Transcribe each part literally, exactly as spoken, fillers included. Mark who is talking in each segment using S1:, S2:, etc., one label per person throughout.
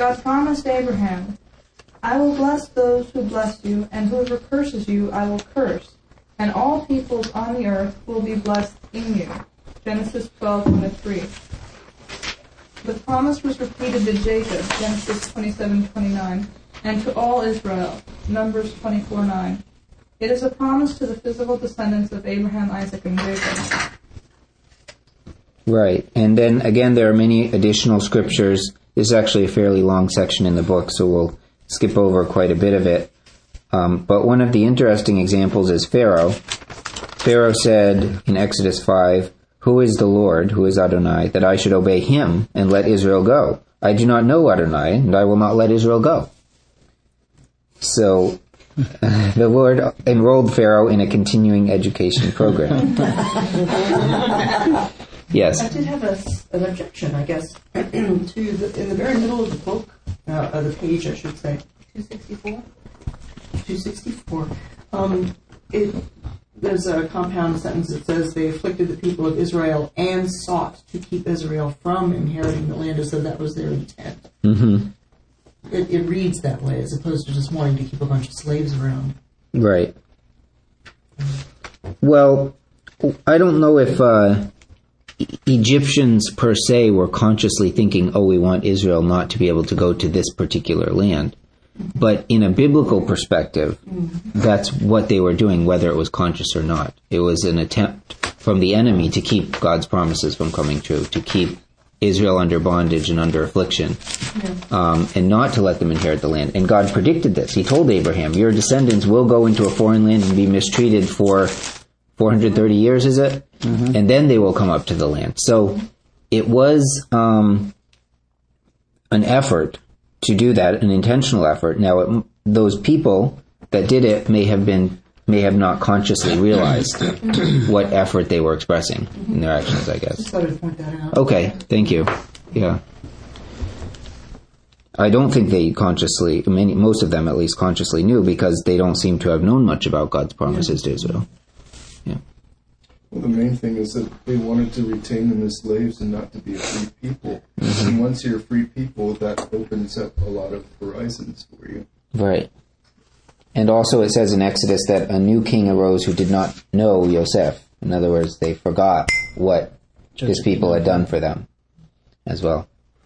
S1: God promised Abraham, I will bless those who bless you, and whoever curses you I will curse, and all peoples on the earth will be blessed in you. Genesis twelve, one to three. The promise was repeated to Jacob, Genesis twenty-seven, twenty-nine, and to all Israel, Numbers twenty-four, nine. It is a promise to the physical descendants of Abraham, Isaac, and Jacob.
S2: Right. And then, again, there are many additional scriptures. This is actually a fairly long section in the book, so we'll skip over quite a bit of it. Um, but one of the interesting examples is Pharaoh. Pharaoh said in Exodus five, Who is the Lord, who is Adonai, that I should obey him and let Israel go? I do not know Adonai, and I will not let Israel go. So the Lord enrolled Pharaoh in a continuing education program. Yes.
S3: I did have a, an objection, I guess, to the, in the very middle of the book, uh, of the page, I should say.
S1: two sixty-four?
S3: two sixty-four. Um, it, there's a compound sentence that says, they afflicted the people of Israel and sought to keep Israel from inheriting the land, as though that was their intent.
S2: Mm-hmm.
S3: It, it reads that way, as opposed to just wanting to keep a bunch of slaves around.
S2: Right. Well, I don't know if uh, Egyptians per se were consciously thinking, oh, we want Israel not to be able to go to this particular land. But in a biblical perspective, that's what they were doing, whether it was conscious or not. It was an attempt from the enemy to keep God's promises from coming true, to keep Israel under bondage and under affliction, um, and not to let them inherit the land. And God predicted this. He told Abraham, your descendants will go into a foreign land and be mistreated for four hundred thirty years, is it? Mm-hmm. And then they will come up to the land. So it was um, an effort to do that, an intentional effort. Now, it, those people that did it may have been may have not consciously realized what effort they were expressing in their actions, I guess.
S3: Just wanted to point that out.
S2: Okay, thank you. Yeah. I don't think they consciously, many, most of them at least consciously knew, because they don't seem to have known much about God's promises to Israel. Yeah.
S4: Well, the main thing is that they wanted to retain them as slaves and not to be a free people.
S2: Mm-hmm.
S4: And once you're a free people, that opens up a lot of horizons for you.
S2: Right. And also it says in Exodus that a new king arose who did not know Yosef. In other words, they forgot what his people had done for them as well.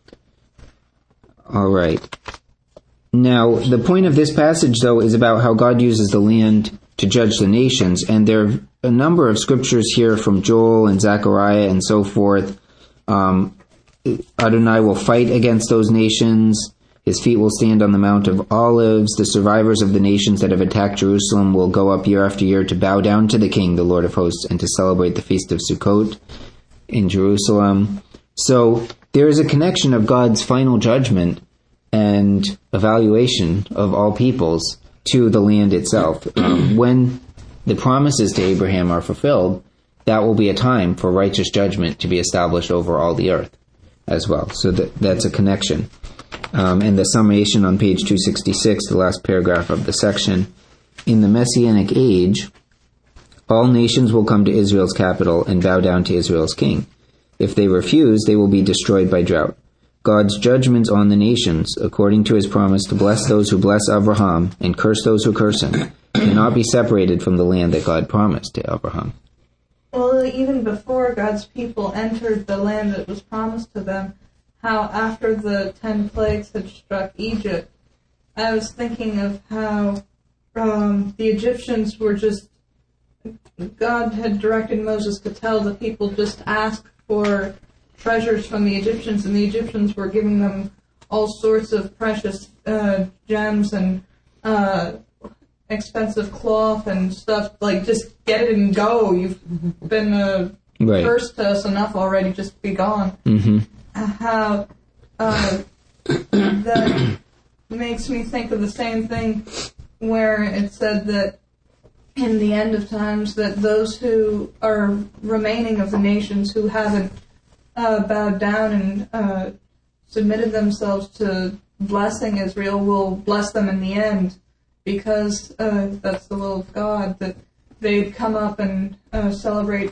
S2: All right. Now, the point of this passage, though, is about how God uses the land to judge the nations. And there are a number of scriptures here from Joel and Zechariah and so forth. Um, Adonai will fight against those nations. His feet will stand on the Mount of Olives. The survivors of the nations that have attacked Jerusalem will go up year after year to bow down to the King, the Lord of hosts, and to celebrate the Feast of Sukkot in Jerusalem. So there is a connection of God's final judgment and evaluation of all peoples to the land itself. Um, when the promises to Abraham are fulfilled, that will be a time for righteous judgment to be established over all the earth as well. So that, that's a connection. Um, and the summation on page two sixty-six, the last paragraph of the section, in the Messianic age, all nations will come to Israel's capital and bow down to Israel's king. If they refuse, they will be destroyed by drought. God's judgments on the nations, according to his promise to bless those who bless Abraham and curse those who curse him, cannot be separated from the land that God promised to Abraham.
S1: Well, even before God's people entered the land that was promised to them, how after the ten plagues had struck Egypt, I was thinking of how um, the Egyptians were just, God had directed Moses to tell the people just ask for treasures from the Egyptians, and the Egyptians were giving them all sorts of precious uh, gems and uh, expensive cloth and stuff, like just get it and go. You've been uh,
S2: right.
S1: cursed to us enough already, just be gone.
S2: Mm-hmm.
S1: How uh, that makes me think of the same thing where it said that in the end of times that those who are remaining of the nations who haven't uh, bowed down and uh, submitted themselves to blessing Israel will bless them in the end, because uh, that's the will of God, that they'd come up and uh, celebrate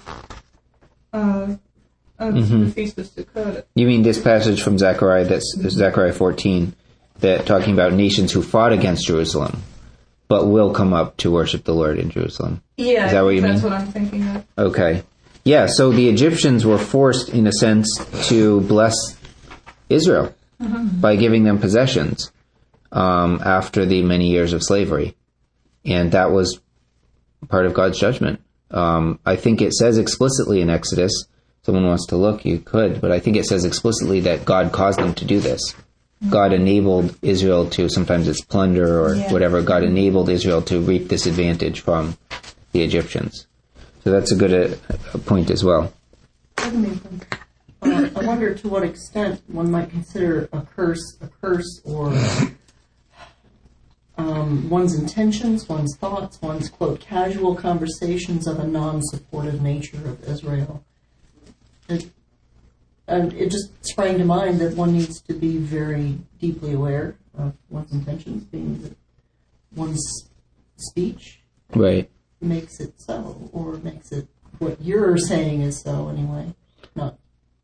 S1: uh, uh,
S2: mm-hmm.
S1: the Feast of Sukkot.
S2: You mean this passage from Zechariah, that's Zechariah fourteen, that talking about nations who fought against Jerusalem, but will come up to worship the Lord in Jerusalem.
S1: Yeah,
S2: Is that
S1: I
S2: what
S1: think
S2: you
S1: that's
S2: mean?
S1: what I'm thinking of.
S2: Okay. Yeah, so the Egyptians were forced, in a sense, to bless Israel mm-hmm. by giving them possessions um, after the many years of slavery. And that was part of God's judgment. Um, I think it says explicitly in Exodus, someone wants to look, you could, but I think it says explicitly that God caused them to do this. Mm-hmm. God enabled Israel to, sometimes it's plunder or yeah. whatever, God enabled Israel to reap this advantage from the Egyptians. So that's a good uh, point as well.
S3: Uh, I wonder to what extent one might consider a curse a curse or um, one's intentions, one's thoughts, one's, quote, casual conversations of a non-supportive nature of Israel. It, and it just sprang to mind that one needs to be very deeply aware of one's intentions, being that one's speech.
S2: Right.
S3: Makes it so, or makes it what you're saying is so anyway. Not.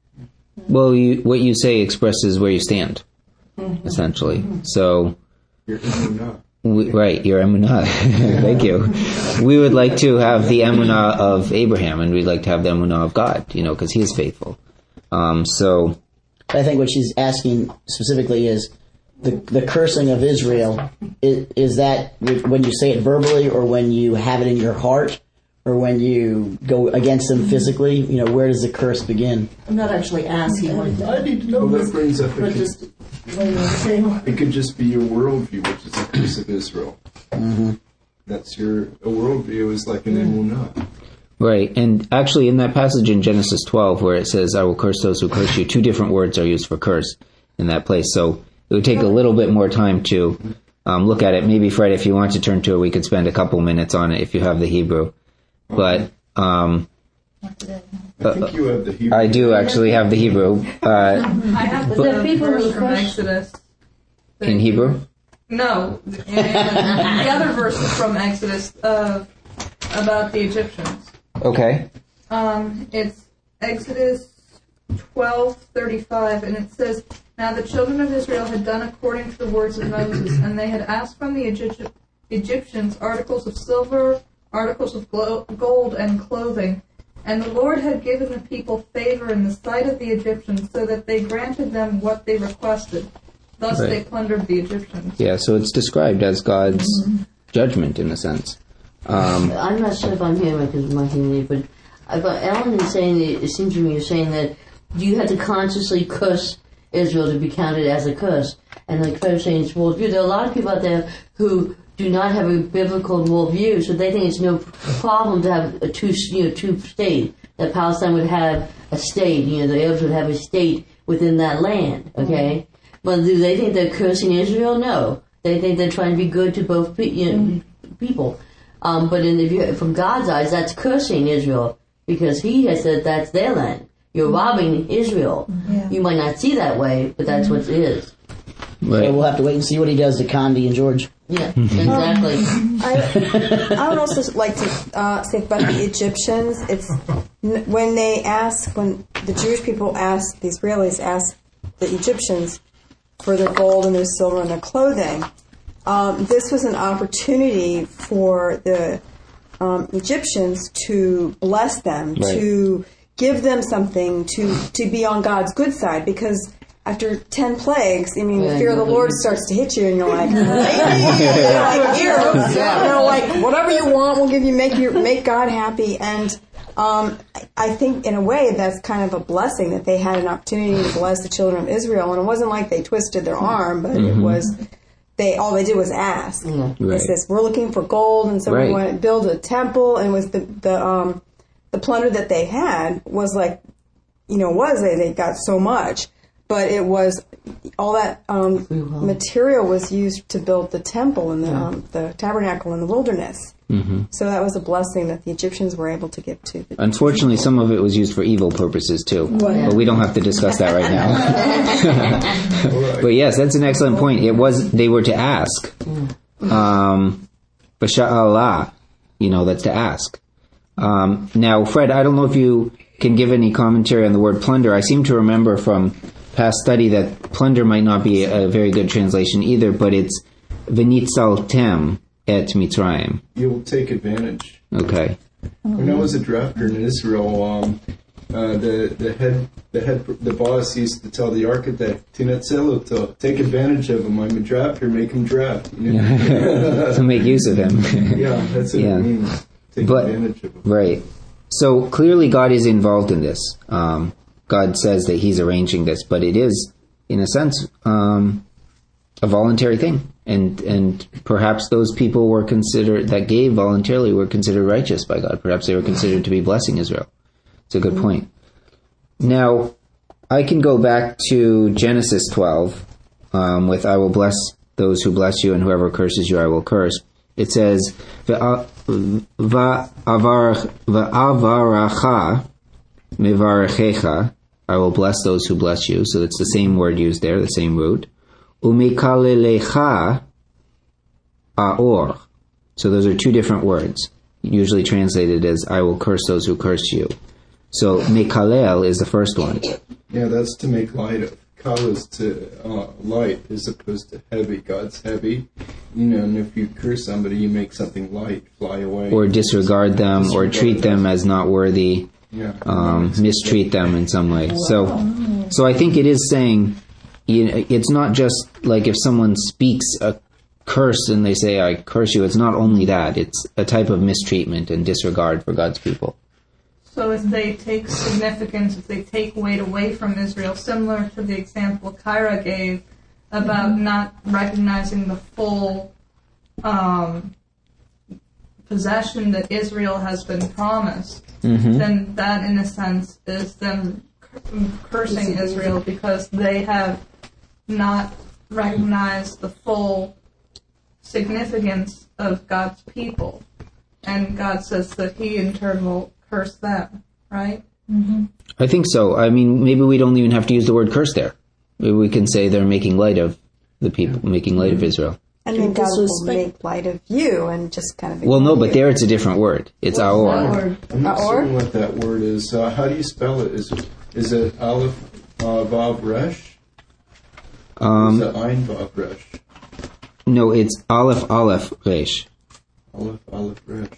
S2: Well, you, what you say expresses where you stand, mm-hmm. essentially. Mm-hmm. So,
S4: your emunah.
S2: We, right, your emunah. Thank you. We would like to have the emunah of Abraham, and we'd like to have the emunah of God, you know, because He is faithful. Um, so,
S5: I think what she's asking specifically is the the cursing of Israel. Is, is that when you say it verbally, or when you have it in your heart, or when you go against them physically? You know, where does the curse begin?
S3: I'm not actually asking. Like, I need to know
S4: well,
S3: this.
S4: That brings up
S3: but
S4: it,
S3: just laying on the table.
S4: It could just be your worldview, which is the curse of Israel.
S5: Mm-hmm.
S4: That's your a worldview is like an emunah.
S2: Right, and actually in that passage in Genesis twelve where it says, I will curse those who curse you, two different words are used for curse in that place. So it would take a little bit more time to um, look at it. Maybe, Fred, if you want to turn to it, we could spend a couple minutes on it if you have the Hebrew. But um,
S4: I think you have the Hebrew.
S2: I do actually have the Hebrew. Uh,
S1: I have the verse from Exodus.
S2: In Hebrew?
S1: No, and the other verse is from Exodus uh, about the Egyptians.
S2: Okay.
S1: Um, it's Exodus twelve thirty-five, and it says, Now the children of Israel had done according to the words of Moses, and they had asked from the Egypt- Egyptians articles of silver, articles of glo- gold, and clothing. And the Lord had given the people favor in the sight of the Egyptians, so that they granted them what they requested. Thus right. they plundered the Egyptians.
S2: Yeah, so it's described as God's mm-hmm. judgment, in a sense. Um,
S6: I'm not sure if I'm hearing because of my humility, but I got Ellen is saying, it seems to me you're saying that you had to consciously curse Israel to be counted as a curse. And like Claire's saying, it's worldview. There are a lot of people out there who do not have a biblical worldview, so they think it's no problem to have a two, you know, two state. That Palestine would have a state, you know, the Arabs would have a state within that land, okay? Mm-hmm. But do they think they're cursing Israel? No. They think they're trying to be good to both pe- you know, mm-hmm. people. Um, but in the, from God's eyes, that's cursing Israel, because He has said that's their land. You're robbing Israel. Yeah. You might not see that way, but that's what it is.
S5: Right. So we'll have to wait and see what he does to Condi and George.
S6: Yeah, exactly.
S7: Um, I, I would also like to uh, say about the Egyptians. It's when they ask, when the Jewish people ask, the Israelis ask the Egyptians for their gold and their silver and their clothing. Um, this was an opportunity for the um, Egyptians to bless them, right. to give them something, to, to be on God's good side, because after ten plagues, I mean, yeah, the fear of the Lord starts to hit you, and you're like, maybe, you're like, here, you know, like, whatever you want, we'll give you, make you, make God happy. And um, I think, in a way, that's kind of a blessing that they had an opportunity to bless the children of Israel. And it wasn't like they twisted their arm, but mm-hmm. it was, they all they did was ask. Mm-hmm. Right. It says, we're looking for gold, and so right. we want to build a temple, and with the, the, um, the plunder that they had was like, you know, was they, they got so much. But it was, all that um, material was used to build the temple and the, yeah. um, the tabernacle in the wilderness. Mm-hmm. So that was a blessing that the Egyptians were able to give to the
S2: Unfortunately, people. Some of it was used for evil purposes, too. Right. But we don't have to discuss that right now. But yes, that's an excellent point. It was, they were to ask. Um, Basha'Allah, you know, that's to ask. Um, now, Fred, I don't know if you can give any commentary on the word plunder. I seem to remember from past study that plunder might not be a very good translation either, but it's v'nitzaltem et Mitzrayim.
S4: You will take advantage.
S2: Okay.
S4: When I was a drafter in Israel, um, uh, the the head the head the boss used to tell the architect, "Tinatzeloto, take advantage of him. I'm a drafter, make him draft." You know?
S2: To make use of him.
S4: Yeah, that's what
S2: Yeah.
S4: it means. Take
S2: But-
S4: advantage of him.
S2: Right. So clearly God is involved in this. Um, God says that he's arranging this, but it is, in a sense, um, a voluntary thing. And and perhaps those people were considered, that gave voluntarily, were considered righteous by God. Perhaps they were considered to be blessing Israel. It's a good point. Now, I can go back to Genesis twelve um, with, I will bless those who bless you, and whoever curses you, I will curse. It says, Va'avaracha mivarechecha, I will bless those who bless you. So it's the same word used there, the same root. Umikalelecha aor. So those are two different words, usually translated as I will curse those who curse you. So mekalel is the first one.
S4: Yeah, that's to make light of. Kal is to uh, light as opposed to heavy. God's heavy, you know, and if you curse somebody, you make something light fly away.
S2: Or disregard them, or
S4: Disregard
S2: treat them as not worthy,
S4: Yeah.
S2: um, mistreat them in some way. So, so I think it is saying, you know, it's not just like if someone speaks a curse and they say, I curse you, it's not only that, it's a type of mistreatment and disregard for God's people.
S1: So if they take significance, if they take weight away from Israel, similar to the example Kyra gave about mm-hmm. not recognizing the full um, possession that Israel has been promised, mm-hmm. then that, in a sense, is them cursing Israel because they have not recognized the full significance of God's people. And God says that he, in turn, will curse them, right? Mm-hmm.
S2: I think so. I mean, maybe we don't even have to use the word curse there. Maybe we can say they're making light of the people, making light of Israel.
S7: And then God will make light of you and just kind of...
S2: Well, no, but
S7: you.
S2: there it's a different word. It's aor.
S4: I'm not
S7: Aor?
S4: certain what that word is. Uh, how do you spell it? Is it, is it Aleph uh, Vav Resh?
S2: Um,
S4: or is it Ein Vav Resh?
S2: No, it's Aleph Aleph Resh.
S4: Aleph Aleph Resh.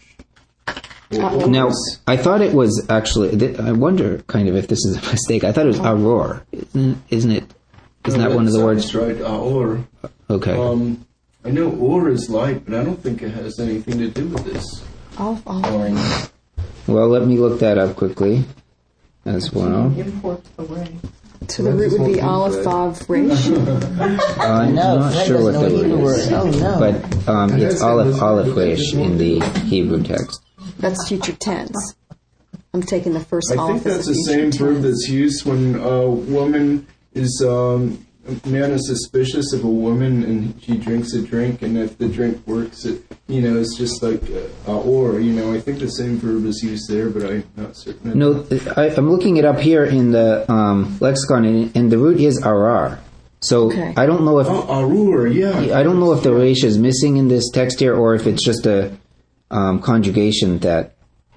S7: Uh,
S2: Now, I thought it was actually, th- I wonder kind of if this is a mistake. I thought it was Auror. Isn't, isn't it? Isn't
S4: no,
S2: that one of the words?
S4: That's right, Aor.
S2: Okay.
S4: Um, I know Or is light, but I don't think it has anything to do with this.
S7: Off, off.
S4: Um,
S2: Well, let me look that up quickly as well.
S3: Import away.
S7: So the root would be Aleph, Vav, Resh.
S2: Uh, I'm
S5: No,
S2: not
S5: Fred
S2: sure what
S5: doesn't
S2: the
S5: know
S2: word
S5: Hebrew
S2: is.
S5: word. Oh, no.
S2: But um, it's Aleph Aleph Resh in the Hebrew text.
S7: That's future tense. I'm taking the first
S4: I
S7: Aleph
S4: think
S7: as
S4: that's
S7: a
S4: the
S7: future
S4: same verb
S7: tense.
S4: that's used when a woman is, um, a man is suspicious of a woman and she drinks a drink, and if the drink works, it, you know, it's just like, uh, or, you know, I think the same verb is used there, but I'm not certain.
S2: No, I, I'm looking it up here in the um, lexicon, and, and the root is arar. So
S7: Okay.
S2: I don't know if
S4: Oh, arur, yeah.
S2: I don't know if the resh is missing in this text here, or if it's just a um, conjugation that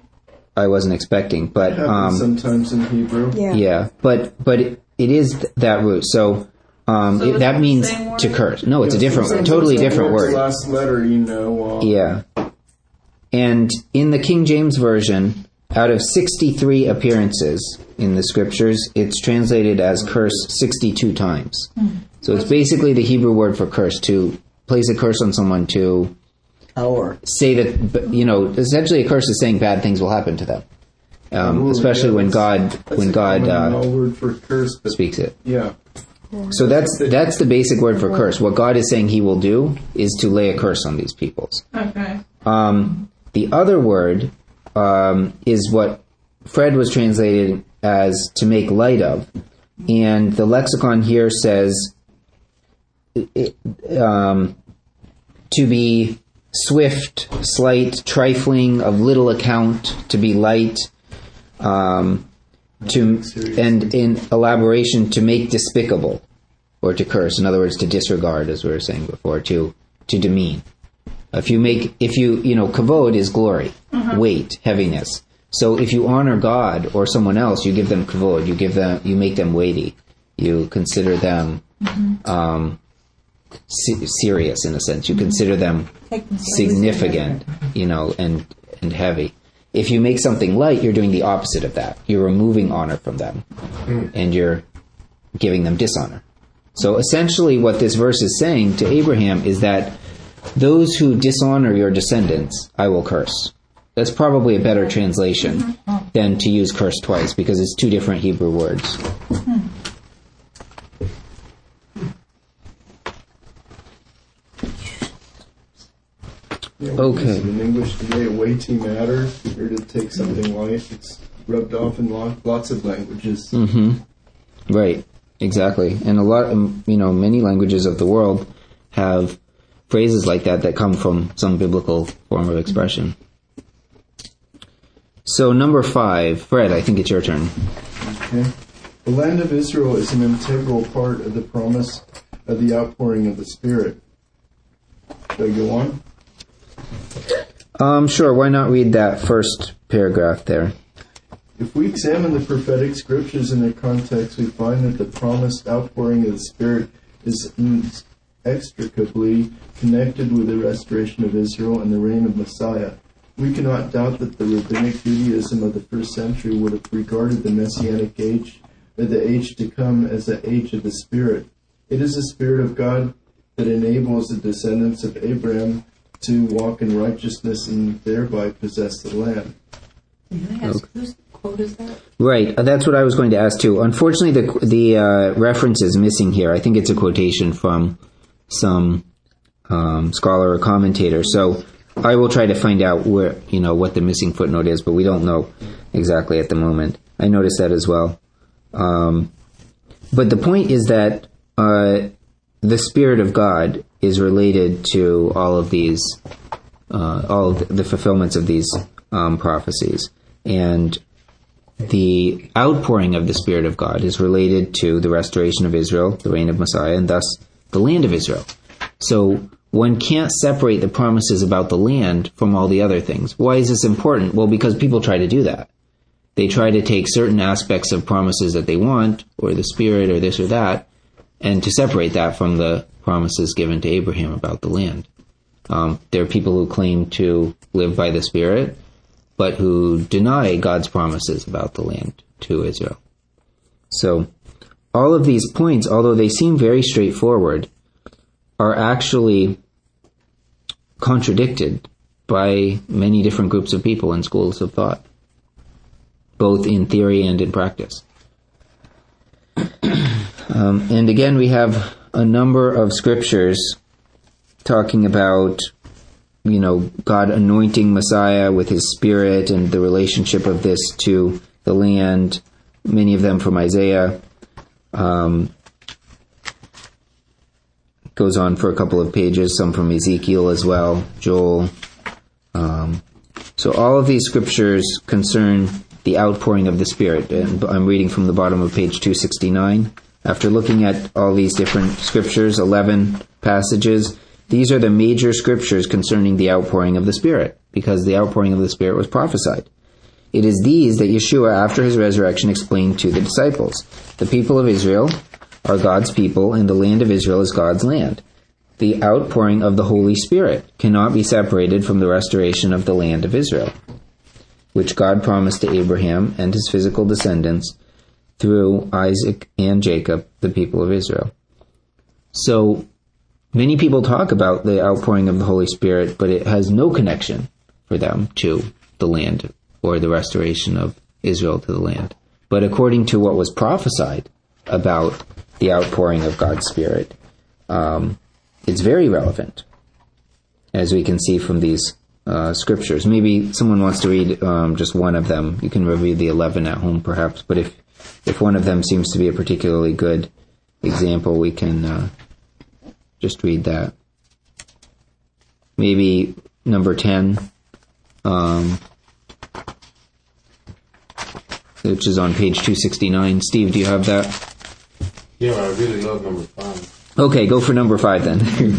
S2: I wasn't expecting. But
S4: It happens
S2: um,
S4: sometimes in Hebrew.
S7: Yeah.
S2: yeah, but but it, it is th- that root. So, um,
S1: So
S2: it,
S1: is
S2: that
S1: it the
S2: means
S1: same word?
S2: to curse. No, it's a
S4: Yeah,
S2: different,
S4: sometimes
S2: totally
S4: the
S2: different
S4: word's
S2: word.
S4: the last letter, you know. Uh,
S2: Yeah. And in the King James Version, out of sixty-three appearances in the scriptures, it's translated as curse sixty-two times. So it's basically the Hebrew word for curse, to place a curse on someone, to
S5: Or.
S2: say that, you know, essentially a curse is saying bad things will happen to them. Um,
S4: Arur,
S2: especially
S4: yeah,
S2: when God,
S4: that's
S2: when
S4: a
S2: God
S4: common,
S2: uh,
S4: uh, word for curse, but
S2: speaks it.
S4: yeah.
S2: So that's that's the basic word for curse. What God is saying he will do is to lay a curse on these peoples.
S1: Okay.
S2: Um, the other word um, is what Fred was translated as to make light of. And the lexicon here says it, um, to be swift, slight, trifling, of little account, to be light, um, to and in elaboration, to make despicable, or to curse. In other words, to disregard, as we were saying before, to to demean. If you make, if you, you know, kavod is glory, weight, heaviness. So if you honor God or someone else, you give them kavod, you give them, you make them weighty. You consider them um, se- serious in a sense. You consider them
S1: Take them seriously.
S2: significant, you know, and and heavy. If you make something light, you're doing the opposite of that. You're removing honor from them, and you're giving them dishonor. So essentially what this verse is saying to Abraham is that those who dishonor your descendants, I will curse. That's probably a better translation than to use curse twice, because it's two different Hebrew words.
S4: Yeah,
S2: Okay.
S4: In English today, weighty matter, or to take something light, it's rubbed off in lo- lots of languages.
S2: Mm-hmm. Right, exactly. And a lot, um, you know, many languages of the world have phrases like that that come from some biblical form of expression. So number five, Fred, I think it's your turn.
S4: Okay. The land of Israel is an integral part of the promise of the outpouring of the Spirit. Should I go on?
S2: Um, sure, why not read that first paragraph there?
S4: If we examine the prophetic scriptures in their context, we find that the promised outpouring of the Spirit is inextricably connected with the restoration of Israel and the reign of Messiah. We cannot doubt that the rabbinic Judaism of the first century would have regarded the Messianic age, or the age to come, as the age of the Spirit. It is the Spirit of God that enables the descendants of Abraham to walk in righteousness and thereby possess the land.
S3: Can I ask, whose quote is that?
S2: Right, uh, that's what I was going to ask too. Unfortunately, the the uh, reference is missing here. I think it's a quotation from some um, scholar or commentator. So I will try to find out where, you know, what the missing footnote is, but we don't know exactly at the moment. I noticed that as well. Um, but the point is that uh, the Spirit of God is related to all of these, uh, all of the fulfillments of these um, prophecies. And the outpouring of the Spirit of God is related to the restoration of Israel, the reign of Messiah, and thus the land of Israel. So one can't separate the promises about the land from all the other things. Why is this important? Well, because people try to do that. They try to take certain aspects of promises that they want, or the Spirit, or this or that, and to separate that from the promises given to Abraham about the land. Um, there are people who claim to live by the Spirit, but who deny God's promises about the land to Israel. So, all of these points, although they seem very straightforward, are actually contradicted by many different groups of people and schools of thought, both in theory and in practice. Um, and again, we have a number of scriptures talking about, you know, God anointing Messiah with his Spirit and the relationship of this to the land, many of them from Isaiah. Um, goes on for a couple of pages, some from Ezekiel as well, Joel. Um, so all of these scriptures concern the outpouring of the Spirit. And I'm reading from the bottom of page two sixty-nine. After looking at all these different scriptures, eleven passages, these are the major scriptures concerning the outpouring of the Spirit, because the outpouring of the Spirit was prophesied. It is these that Yeshua, after his resurrection, explained to the disciples. The people of Israel are God's people, and the land of Israel is God's land. The outpouring of the Holy Spirit cannot be separated from the restoration of the land of Israel, which God promised to Abraham and his physical descendants through Isaac and Jacob, the people of Israel. So, many people talk about the outpouring of the Holy Spirit, but it has no connection for them to the land or the restoration of Israel to the land. But according to what was prophesied about the outpouring of God's Spirit, um, it's very relevant, as we can see from these uh, scriptures. Maybe someone wants to read um, just one of them. You can review the eleven at home, perhaps. But if if one of them seems to be a particularly good example, we can uh, just read that. Maybe number ten, um, which is on page two sixty-nine. Steve, do you have that?
S8: Yeah, I really love number five.
S2: Okay, go for number five then.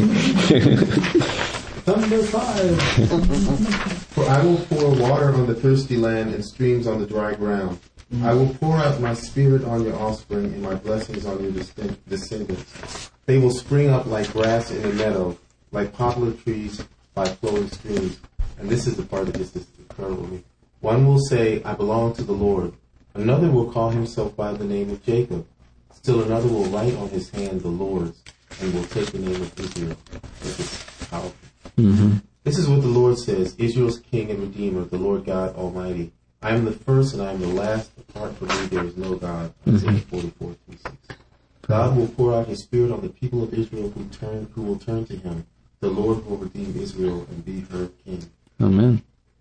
S8: Number five. For I will pour water on the thirsty land and streams on the dry ground. I will pour out my spirit on your offspring and my blessings on your descend- descendants. They will spring up like grass in a meadow, like poplar trees by flowing streams. And this is the part that gets this incredible to me. One will say, I belong to the Lord. Another will call himself by the name of Jacob. Still another will write on his hand the Lord's, and will take the name of Israel. This is powerful.
S2: Mm-hmm.
S8: This is what the Lord says, Israel's King and Redeemer, the Lord God Almighty. I am the first and I am the last. Apart from me there is no God. Isaiah
S2: Mm-hmm.
S8: forty-four, three, six. God will pour out his spirit on the people of Israel who turn, who will turn to him. The Lord will redeem Israel and be her king.
S2: Amen.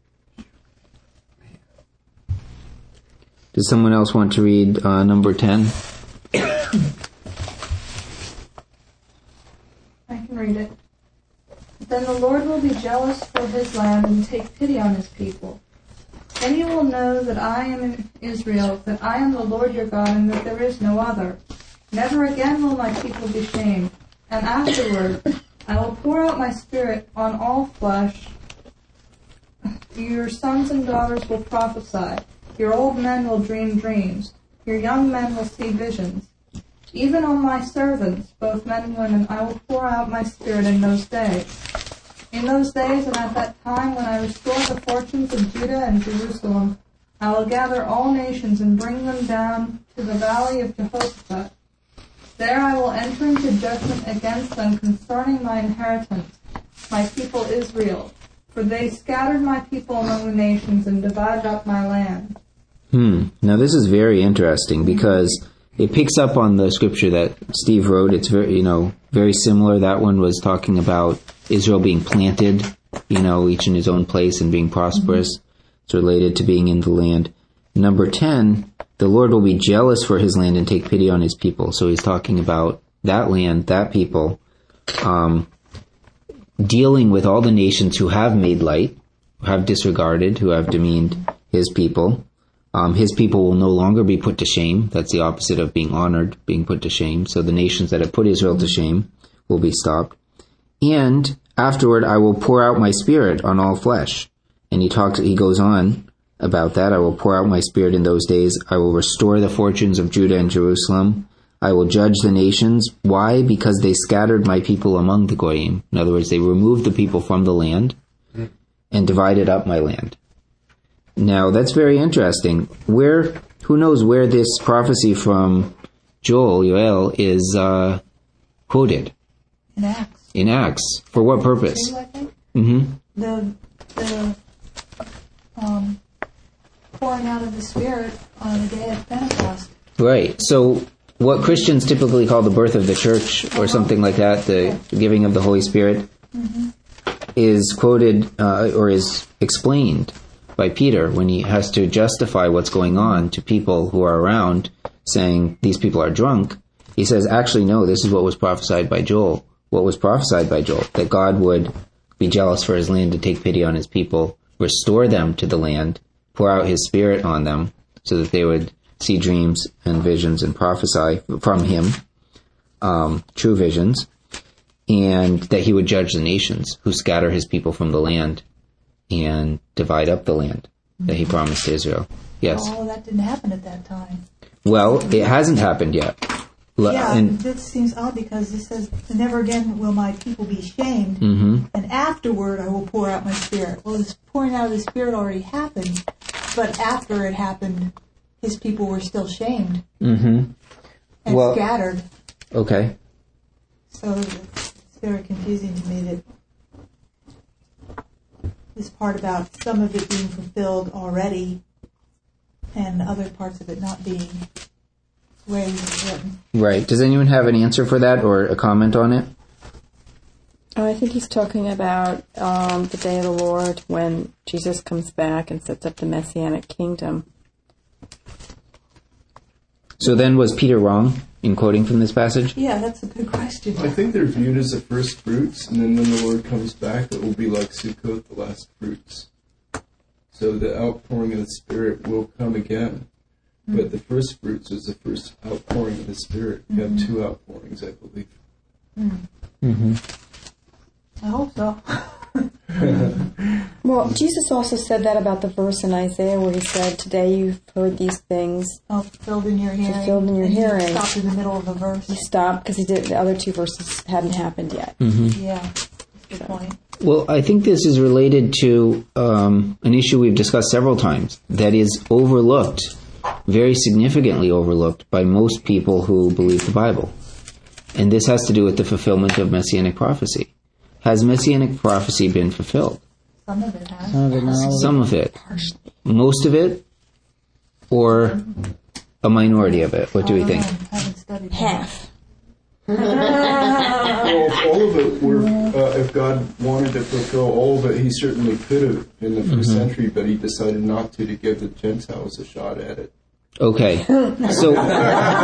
S2: Does someone else want to read uh, number ten?
S1: I can read it. Then the Lord will be jealous for his land and take pity on his people. Then you will know that I am in Israel, that I am the Lord your God, and that there is no other. Never again will my people be shamed. And afterward, I will pour out my spirit on all flesh. Your sons and daughters will prophesy. Your old men will dream dreams. Your young men will see visions. Even on my servants, both men and women, I will pour out my spirit in those days. In those days and at that time when I restore the fortunes of Judah and Jerusalem, I will gather all nations and bring them down to the valley of Jehoshaphat. There I will enter into judgment against them concerning my inheritance, my people Israel, for they scattered my people among the nations and divided up my land.
S2: Hmm. Now this is very interesting because it picks up on the scripture that Steve wrote. It's very, you know, very similar. That one was talking about Israel being planted, you know, each in his own place and being prosperous. Mm-hmm. It's related to being in the land. Number ten, the Lord will be jealous for his land and take pity on his people. So he's talking about that land, that people, um, dealing with all the nations who have made light, who have disregarded, who have demeaned his people. Um, his people will no longer be put to shame. That's the opposite of being honored, being put to shame. So the nations that have put Israel to shame will be stopped. And afterward, I will pour out my spirit on all flesh. And he talks, he goes on about that. I will pour out my spirit in those days. I will restore the fortunes of Judah and Jerusalem. I will judge the nations. Why? Because they scattered my people among the Goyim. In other words, they removed the people from the land and divided up my land. Now, that's very interesting. Where, who knows where this prophecy from Joel, Yoel, is uh, quoted?
S9: In Acts.
S2: In Acts. For what purpose?
S9: I think.
S2: Mm-hmm.
S9: The, the um, pouring out of the Spirit on the day of Pentecost.
S2: Right. So, what Christians typically call the birth of the church, or something like that, the giving of the Holy Spirit, mm-hmm. is quoted, uh, or is explained by Peter when he has to justify what's going on to people who are around, saying these people are drunk. He says, actually, no, this is what was prophesied by Joel. What was prophesied by Joel? That God would be jealous for his land, to take pity on his people, restore them to the land, pour out his spirit on them, so that they would see dreams and visions and prophesy from him, um, true visions, and that he would judge the nations who scatter his people from the land and divide up the land that he promised to Israel. Yes.
S9: Oh, that didn't happen at that time.
S2: Well, it hasn't happened yet. L-
S9: yeah,
S2: and,
S9: that seems odd because it says, never again will my people be shamed,
S2: mm-hmm.
S9: and afterward I will pour out my spirit. Well, this pouring out of the spirit already happened, but after it happened, his people were still shamed
S2: mm-hmm.
S9: and
S2: well,
S9: scattered.
S2: Okay.
S9: So it's very confusing to me that this part about some of it being fulfilled already and other parts of it not being the way it was written.
S2: Right. Does anyone have an answer for that or a comment on it?
S7: I think he's talking about um, the day of the Lord when Jesus comes back and sets up the Messianic kingdom.
S2: So then was Peter wrong in quoting from this passage?
S9: Yeah, that's a good question.
S4: I think they're viewed as the first fruits, and then when the Lord comes back, it will be like Sukkot, the last fruits. So the outpouring of the Spirit will come again. Mm-hmm. But the first fruits is the first outpouring of the Spirit. You mm-hmm. have two outpourings, I believe.
S9: Mm.
S2: Mm-hmm.
S9: I hope so.
S7: Well, Well, Jesus also said that about the verse in Isaiah where he said, "Today you've heard these things."
S9: Oh, fulfilled in your hearing.
S7: Fulfilled in your
S9: and he
S7: hearing.
S9: Stopped in the middle of a verse.
S7: He stopped because he did the other two verses hadn't happened yet.
S2: Mm-hmm.
S9: Yeah, that's a good point.
S2: Well, I think this is related to um, an issue we've discussed several times that is overlooked, very significantly overlooked by most people who believe the Bible. And this has to do with the fulfillment of Messianic prophecy. Has Messianic prophecy been fulfilled?
S9: Some of it has.
S5: Some of it, no.
S2: Some of it. Most of it? Or a minority of it? What do we
S9: I
S2: think?
S9: don't know. I haven't studied that.
S7: Half.
S4: Well, if all of it were, uh, if God wanted to fulfill all of it, He certainly could have in the first
S2: Mm-hmm.
S4: century, but He decided not to, to give the Gentiles a shot at it.
S2: Okay. So,
S8: I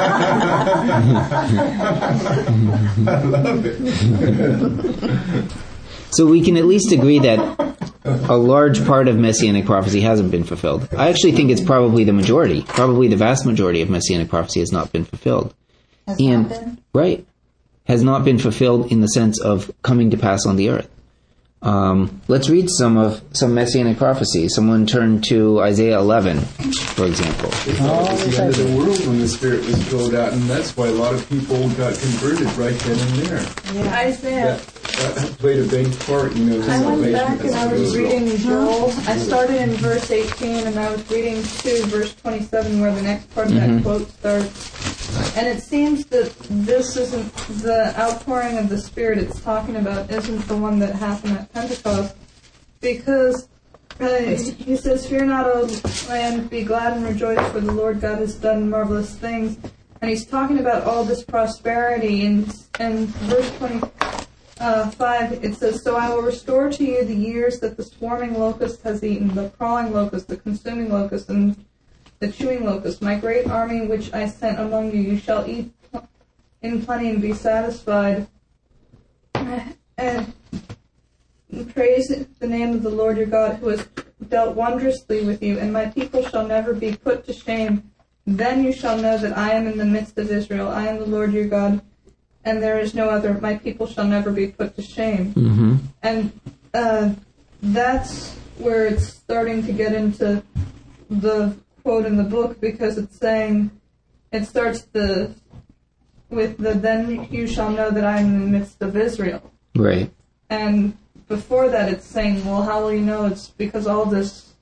S8: love it.
S2: so we can at least agree that a large part of Messianic prophecy hasn't been fulfilled. I actually think it's probably the majority, probably the vast majority of Messianic prophecy has not been fulfilled.
S9: Has
S2: And,
S9: not been?
S2: right, has not been fulfilled in the sense of coming to pass on the earth. Um, let's read some of some Messianic prophecy. Someone turn to Isaiah eleven, for example.
S4: They thought it was the end of the world when the Spirit was poured out, and that's why a lot of people got converted right then and there.
S1: Isaiah.
S4: That, that played a big part, you know, the
S1: I went
S4: salvation
S1: back
S4: of
S1: and I was
S4: Israel.
S1: reading Joel. I started in verse eighteen and I was reading to verse twenty-seven where the next part of
S2: Mhm.
S1: that quote starts. And it seems that this isn't the outpouring of the Spirit it's talking about isn't the one that happened at Pentecost. Because uh, he says, "Fear not, O land, be glad and rejoice, for the Lord God has done marvelous things." And he's talking about all this prosperity. And in verse twenty-five, it says, "So I will restore to you the years that the swarming locust has eaten, the crawling locust, the consuming locust, and the chewing locust. My great army which I sent among you, you shall eat in plenty and be satisfied. And praise the name of the Lord your God, who has dealt wondrously with you, and my people shall never be put to shame. Then you shall know that I am in the midst of Israel. I am the Lord your God, and there is no other. My people shall never be put to shame."
S2: Mm-hmm.
S1: And uh, that's where it's starting to get into the quote in the book, because it's saying, it starts the with the "then you shall know that I am in the midst of Israel."
S2: Right.
S1: And before that, it's saying, well, how will you know? It's because all this,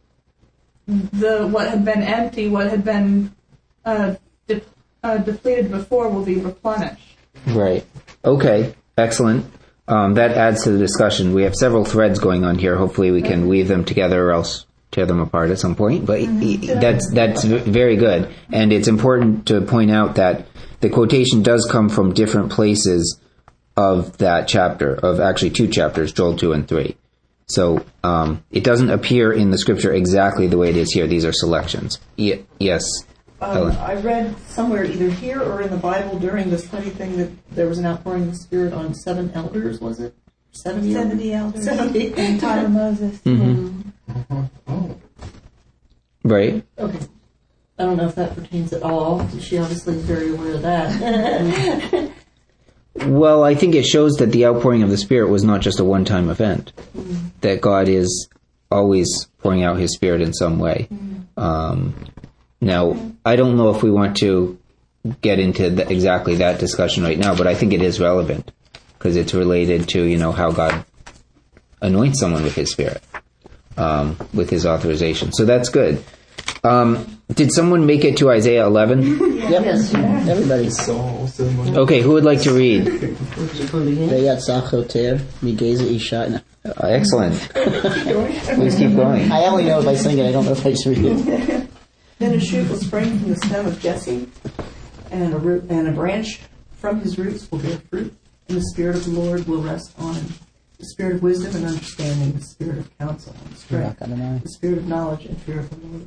S1: the what had been empty, what had been uh, de- uh, depleted before, will be replenished.
S2: Right. Okay. Excellent. Um, that adds to the discussion. We have several threads going on here. Hopefully we can weave them together or else tear them apart at some point. But that's that's very good. And it's important to point out that the quotation does come from different places of that chapter, of actually two chapters, Joel two and three. So um, it doesn't appear in the scripture exactly the way it is here. These are selections. Ye- yes.
S3: Um,
S2: Helen.
S3: I read somewhere, either here or in the Bible, during this funny thing that there was an outpouring of the Spirit on seven elders, was it? Seventy,
S9: Seventy elders.
S3: Seventy.
S9: In the time of Moses.
S2: Mm-hmm.
S4: Oh.
S2: Right.
S3: Okay. I don't know if that pertains at all. She obviously is very aware of that.
S2: Well, I think it shows that the outpouring of the Spirit was not just a one-time event.
S3: Mm-hmm.
S2: That God is always pouring out His Spirit in some way.
S3: Mm-hmm.
S2: Um, now, I don't know if we want to get into the, exactly that discussion right now, but I think it is relevant because it's related to, you know, how God anoints someone with His Spirit, um, with His authorization. So that's good. Um, did someone make it to Isaiah eleven?
S5: Yep.
S6: Yes.
S5: Everybody.
S4: Saul, someone.
S2: Okay, who would like to read?
S5: Veyat Zachoter, Migeza Isha.
S2: Uh, excellent. Please keep going.
S5: I only know if I sing it. I don't know if I just read it.
S3: Then a shoot will spring from the stem of Jesse, and a root and a branch from his roots will bear fruit, and the Spirit of the Lord will rest on him. The Spirit of wisdom and understanding, the Spirit of counsel and strength, the Spirit of knowledge and fear of the Lord.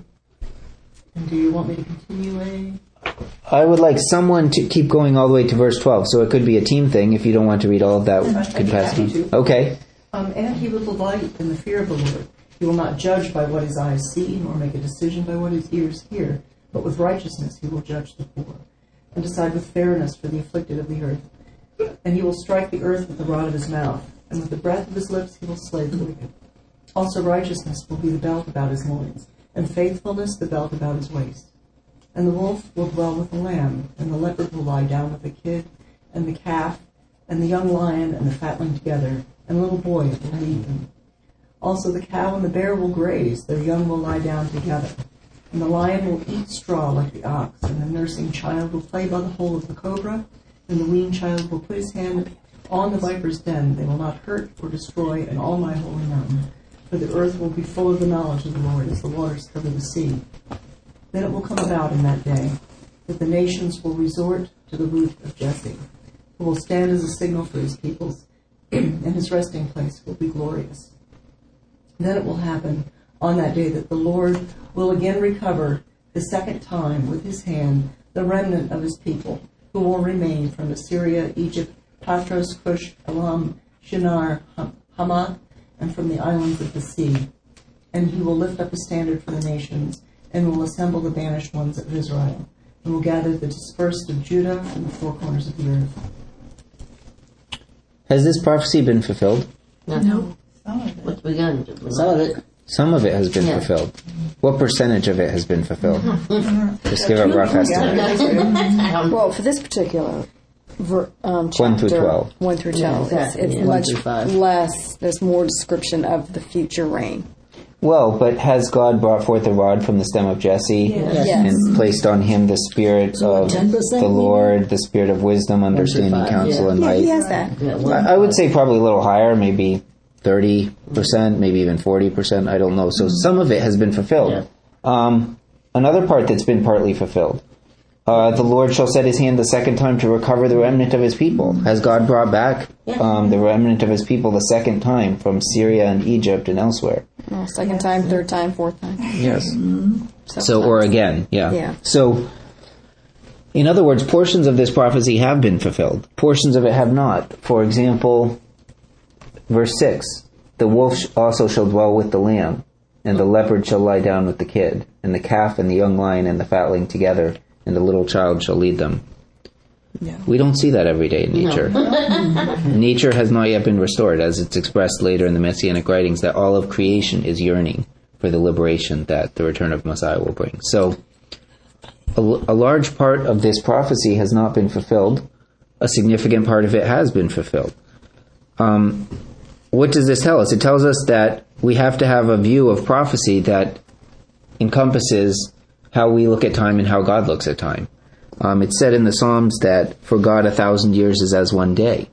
S3: And do you want me to continue, A?
S2: I would like someone to keep going all the way to verse twelve, so it could be a team thing. If you don't want to read all of that,
S3: I'd
S2: could
S3: be
S2: pass
S3: happy
S2: it on.
S3: to.
S2: Okay.
S3: Um, and he will delight in the fear of the Lord. He will not judge by what his eyes see, nor make a decision by what his ears hear, but with righteousness he will judge the poor, and decide with fairness for the afflicted of the earth. And he will strike the earth with the rod of his mouth, and with the breath of his lips he will slay the wicked. Also righteousness will be the belt about his loins, and faithfulness the belt about his waist. And the wolf will dwell with the lamb, and the leopard will lie down with the kid, and the calf, and the young lion and the fatling together, and a little boy will lead them. Also the cow and the bear will graze, their young will lie down together. And the lion will eat straw like the ox, and the nursing child will play by the hole of the cobra, and the weaned child will put his hand on the viper's den. They will not hurt or destroy in all my holy mountain, for the earth will be full of the knowledge of the Lord as the waters cover the sea. Then it will come about in that day that the nations will resort to the root of Jesse, who will stand as a signal for his peoples, and his resting place will be glorious. Then it will happen on that day that the Lord will again recover the second time with his hand the remnant of his people, who will remain from Assyria, Egypt, Patros, Cush, Elam, Shinar, Hamath, and from the islands of the sea. And he will lift up a standard for the nations, and will assemble the banished ones of Israel, and will gather the dispersed of Judah from the four corners of the earth.
S2: Has this prophecy been fulfilled?
S6: No.
S9: No. Some of it.
S6: What's begun to
S5: Some of it.
S2: Some of it has been
S6: Yeah.
S2: fulfilled. What percentage of it has been fulfilled? Just give a rough estimate.
S7: Well, for this particular ver, um, chapter,
S2: One through twelve.
S7: one through
S6: Yeah,
S7: twelve,
S6: exactly,
S7: it's, it's
S6: yeah. One
S7: much
S6: through five.
S7: less. There's more description of the future reign.
S2: Well, but has God brought forth a rod from the stem of Jesse
S7: Yes.
S2: and placed on him the spirit
S5: So
S2: of
S5: ten percent
S2: the Lord, the spirit of wisdom, understanding,
S5: five,
S2: counsel,
S6: yeah.
S2: and
S7: Yeah,
S2: might?
S7: he has that.
S6: Yeah, one-
S2: I I would say probably a little higher, maybe thirty percent, maybe even forty percent. I don't know. So some of it has been fulfilled.
S6: Yeah.
S2: Um, another part that's been partly fulfilled. Uh, the Lord shall set his hand the second time to recover the remnant of his people. Has God brought back um, the remnant of his people the second time from Syria and Egypt and elsewhere?
S7: Well, second time, third time, fourth time.
S2: Yes. So, or again, yeah.
S7: Yeah.
S2: So, in other words, portions of this prophecy have been fulfilled. Portions of it have not. For example, verse six, the wolf sh- also shall dwell with the lamb, and the leopard shall lie down with the kid, and the calf and the young lion and the fatling together, and the little child shall lead them.
S7: Yeah.
S2: We don't see that every day in nature. Nature has not yet been restored, as it's expressed later in the Messianic writings, that all of creation is yearning for the liberation that the return of Messiah will bring. So, a, a large part of this prophecy has not been fulfilled. A significant part of it has been fulfilled. Um, what does this tell us? It tells us that we have to have a view of prophecy that encompasses how we look at time and how God looks at time. Um, it's said in the Psalms that for God a thousand years is as one day.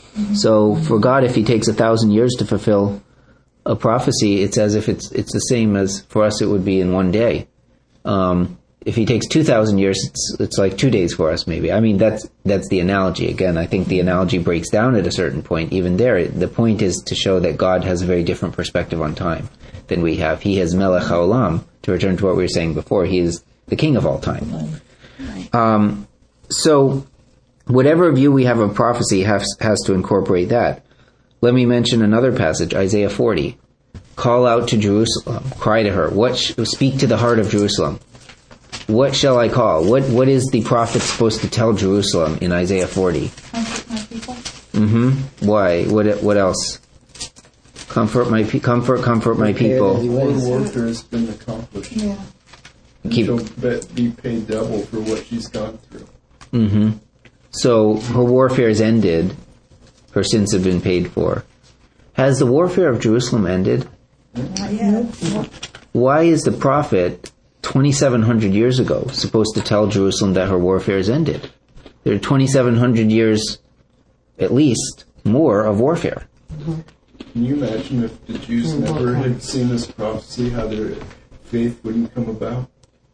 S2: So for God, if he takes a thousand years to fulfill a prophecy, it's as if it's it's the same as for us it would be in one day. Um, if he takes two thousand years, it's it's like two days for us maybe. I mean, that's that's the analogy. Again, I think the analogy breaks down at a certain point. Even there, the point is to show that God has a very different perspective on time than we have. He has Melech HaOlam, to return to what we were saying before. He is the king of all time. Um, so, whatever view we have of prophecy has, has to incorporate that. Let me mention another passage, Isaiah forty. Call out to Jerusalem, cry to her. What sh- speak to the heart of Jerusalem. What shall I call? What What is the prophet supposed to tell Jerusalem in Isaiah forty?
S9: Comfort my people.
S2: Mm-hmm. Why? What What else? Comfort my pe- comfort, comfort my people.
S4: War warfare has been accomplished.
S9: Yeah.
S2: Keep.
S4: She'll bet, be paid double for what she's gone through.
S2: Mm-hmm. So her warfare is ended. Her sins have been paid for. Has the warfare of Jerusalem ended?
S9: Not yet.
S2: Why is the prophet twenty-seven hundred years ago supposed to tell Jerusalem that her warfare is ended? There are twenty-seven hundred years, at least, more of warfare.
S4: Can you imagine if the Jews never had seen this prophecy, how their faith wouldn't come about?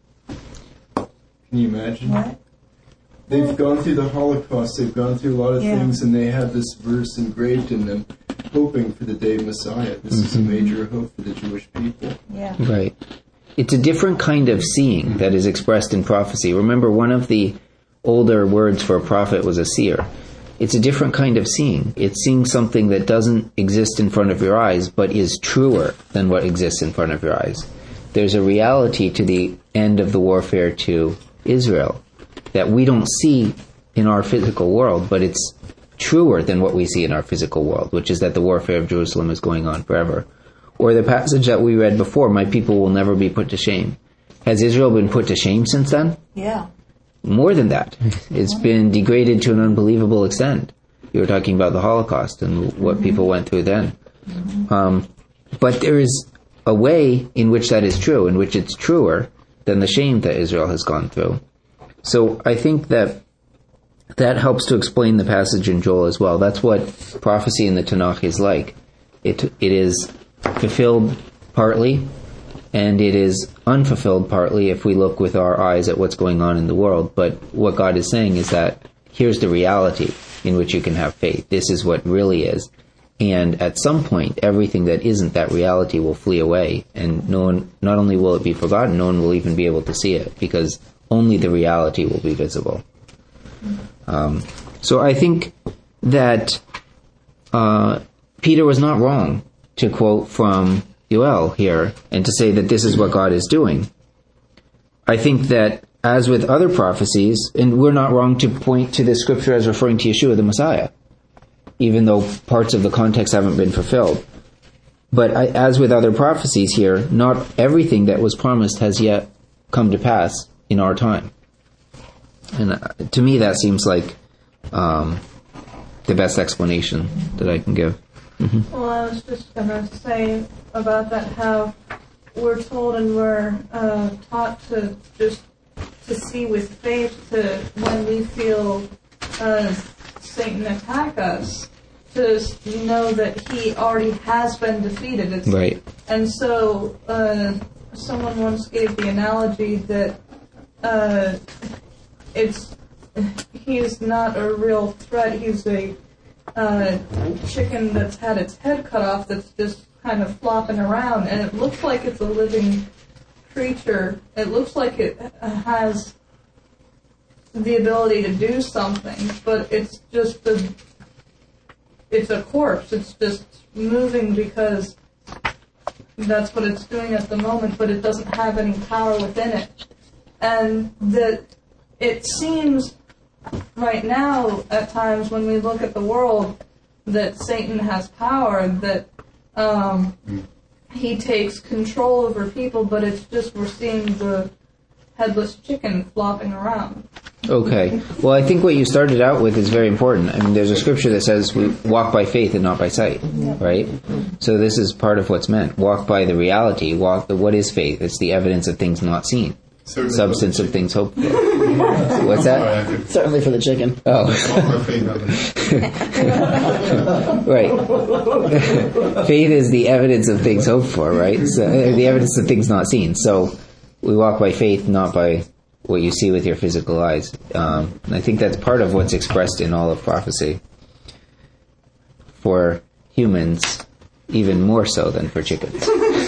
S4: Can you imagine?
S9: What?
S4: They've gone through the Holocaust, they've gone through a lot of
S9: Yeah.
S4: things, and they have this verse engraved in them, hoping for the day of Messiah. This is a major hope for the Jewish people.
S9: Yeah.
S2: Right. It's a different kind of seeing that is expressed in prophecy. Remember, one of the older words for a prophet was a seer. It's a different kind of seeing. It's seeing something that doesn't exist in front of your eyes, but is truer than what exists in front of your eyes. There's a reality to the end of the warfare to Israel that we don't see in our physical world, but it's truer than what we see in our physical world, which is that the warfare of Jerusalem is going on forever. Or the passage that we read before, my people will never be put to shame. Has Israel been put to shame since then?
S9: Yeah.
S2: More than that. It's been degraded to an unbelievable extent. You were talking about the Holocaust and what people went through then. Um, but there is a way in which that is true, in which it's truer than the shame that Israel has gone through. So I think that that helps to explain the passage in Joel as well. That's what prophecy in the Tanakh is like. It It is fulfilled partly, and it is unfulfilled partly if we look with our eyes at what's going on in the world. But what God is saying is that here's the reality in which you can have faith. This is what really is. And at some point, everything that isn't that reality will flee away. And no one, not only will it be forgotten, no one will even be able to see it, because only the reality will be visible. Um, so I think that uh, Peter was not wrong to quote from Yoel here and to say that this is what God is doing. I think that, as with other prophecies, and we're not wrong to point to this scripture as referring to Yeshua the Messiah, even though parts of the context haven't been fulfilled. But I, as with other prophecies here, not everything that was promised has yet come to pass in our time. And uh, to me, that seems like um, the best explanation that I can give. Mm-hmm.
S1: Well, I was just going to say about that how we're told and we're uh, taught to just to see with faith to when we feel uh, Satan attack us, to know that he already has been defeated. It's,
S2: right.
S1: And so uh, someone once gave the analogy that uh, it's he's not a real threat. He's a uh, chicken that's had its head cut off that's just kind of flopping around, and it looks like it's a living creature. It looks like it has the ability to do something, but it's just a, it's a corpse. It's just moving because that's what it's doing at the moment, but it doesn't have any power within it. And that it seems right now, at times when we look at the world, that Satan has power, that um, he takes control over people, but it's just we're seeing the headless chicken flopping around.
S2: Okay. Well, I think what you started out with is very important. I mean, there's a scripture that says we walk by faith and not by sight, right? So this is part of what's meant. Walk by the reality. Walk the, what is faith? It's the evidence of things not seen. Certainly Substance of things hoped for. What's that?
S5: Certainly for the chicken.
S2: Oh. Right. Faith is the evidence of things hoped for, right? So, uh, the evidence of things not seen. So we walk by faith, not by what you see with your physical eyes. Um, and I think that's part of what's expressed in all of prophecy. For humans, even more so than for chickens.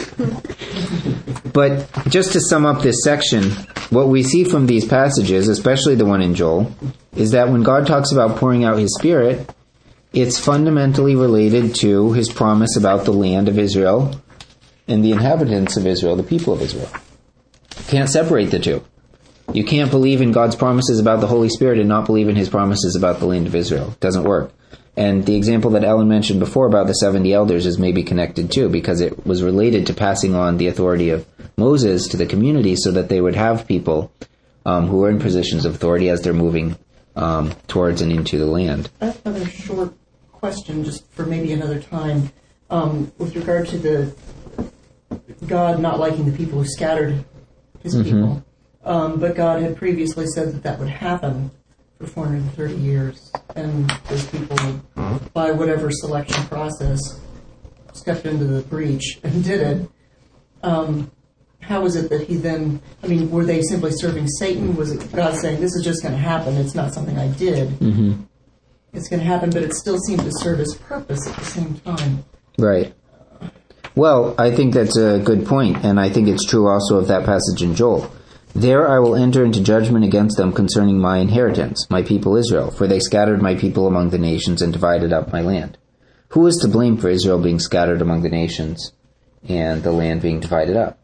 S2: But just to sum up this section, what we see from these passages, especially the one in Joel, is that when God talks about pouring out His Spirit, it's fundamentally related to His promise about the land of Israel and the inhabitants of Israel, the people of Israel. You can't separate the two. You can't believe in God's promises about the Holy Spirit and not believe in His promises about the land of Israel. It doesn't work. And the example that Ellen mentioned before about the seventy elders is maybe connected too, because it was related to passing on the authority of Moses to the community so that they would have people um, who are in positions of authority as they're moving um, towards and into the land.
S3: I have another short question, just for maybe another time, um, with regard to the God not liking the people who scattered His mm-hmm. people. Um, but God had previously said that that would happen for four hundred thirty years, and those people, by whatever selection process, stepped into the breach and did it. Um, how was it that He then, I mean, were they simply serving Satan? Was it God saying, this is just going to happen, it's not something I did?
S2: Mm-hmm.
S3: It's going to happen, but it still seemed to serve His purpose at the same time.
S2: Right. Well, I think that's a good point, and I think it's true also of that passage in Joel. There I will enter into judgment against them concerning my inheritance, my people Israel, for they scattered my people among the nations and divided up my land. Who is to blame for Israel being scattered among the nations and the land being divided up?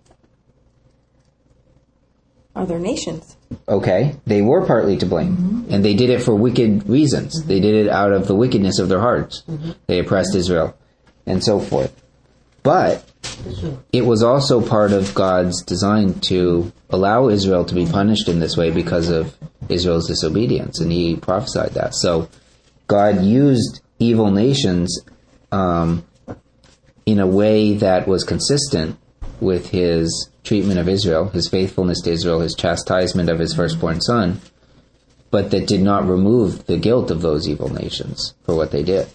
S7: Other nations.
S2: Okay, they were partly to blame, mm-hmm. and they did it for wicked reasons. Mm-hmm. They did it out of the wickedness of their hearts. Mm-hmm. They oppressed Israel, and so forth. But it was also part of God's design to allow Israel to be punished in this way because of Israel's disobedience, and he prophesied that. So God used evil nations um, in a way that was consistent with his treatment of Israel, his faithfulness to Israel, his chastisement of his firstborn son, but that did not remove the guilt of those evil nations for what they did.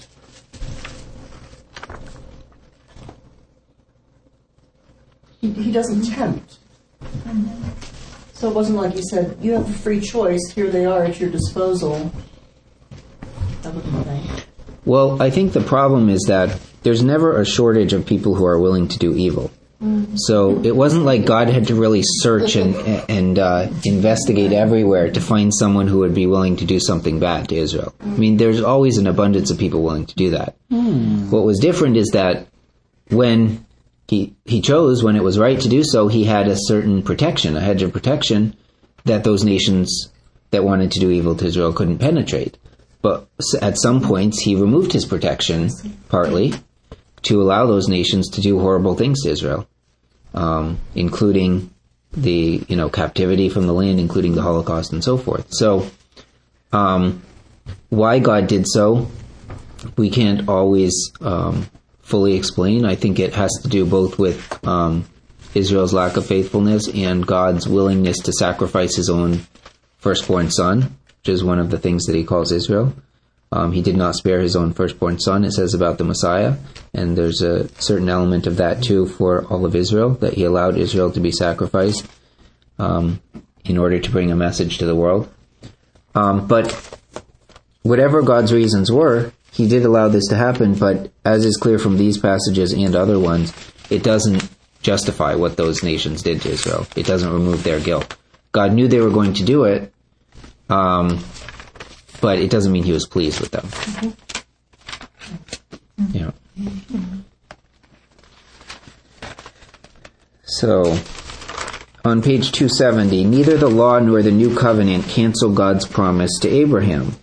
S3: He, he doesn't tempt. So it wasn't like he said, you have a free choice, here they are at your disposal. That wouldn't think.
S2: Well, I think the problem is that there's never a shortage of people who are willing to do evil. Mm-hmm. So it wasn't like God had to really search and, and uh, investigate everywhere to find someone who would be willing to do something bad to Israel. I mean, there's always an abundance of people willing to do that. Mm. What was different is that when he he chose, when it was right to do so, he had a certain protection, a hedge of protection that those nations that wanted to do evil to Israel couldn't penetrate. But at some points, he removed his protection, partly, to allow those nations to do horrible things to Israel, um, including the, you know, captivity from the land, including the Holocaust and so forth. So, um, why God did so, we can't always um, fully explain. I think it has to do both with um, Israel's lack of faithfulness and God's willingness to sacrifice his own firstborn son, which is one of the things that he calls Israel. Um, he did not spare his own firstborn son, it says about the Messiah, and there's a certain element of that too for all of Israel, that he allowed Israel to be sacrificed um, in order to bring a message to the world. Um, but whatever God's reasons were, he did allow this to happen, but as is clear from these passages and other ones, it doesn't justify what those nations did to Israel. It doesn't remove their guilt. God knew they were going to do it, um, but it doesn't mean he was pleased with them. Mm-hmm. Yeah. Mm-hmm. So, on page two seventy, neither the law nor the new covenant cancel God's promise to Abraham.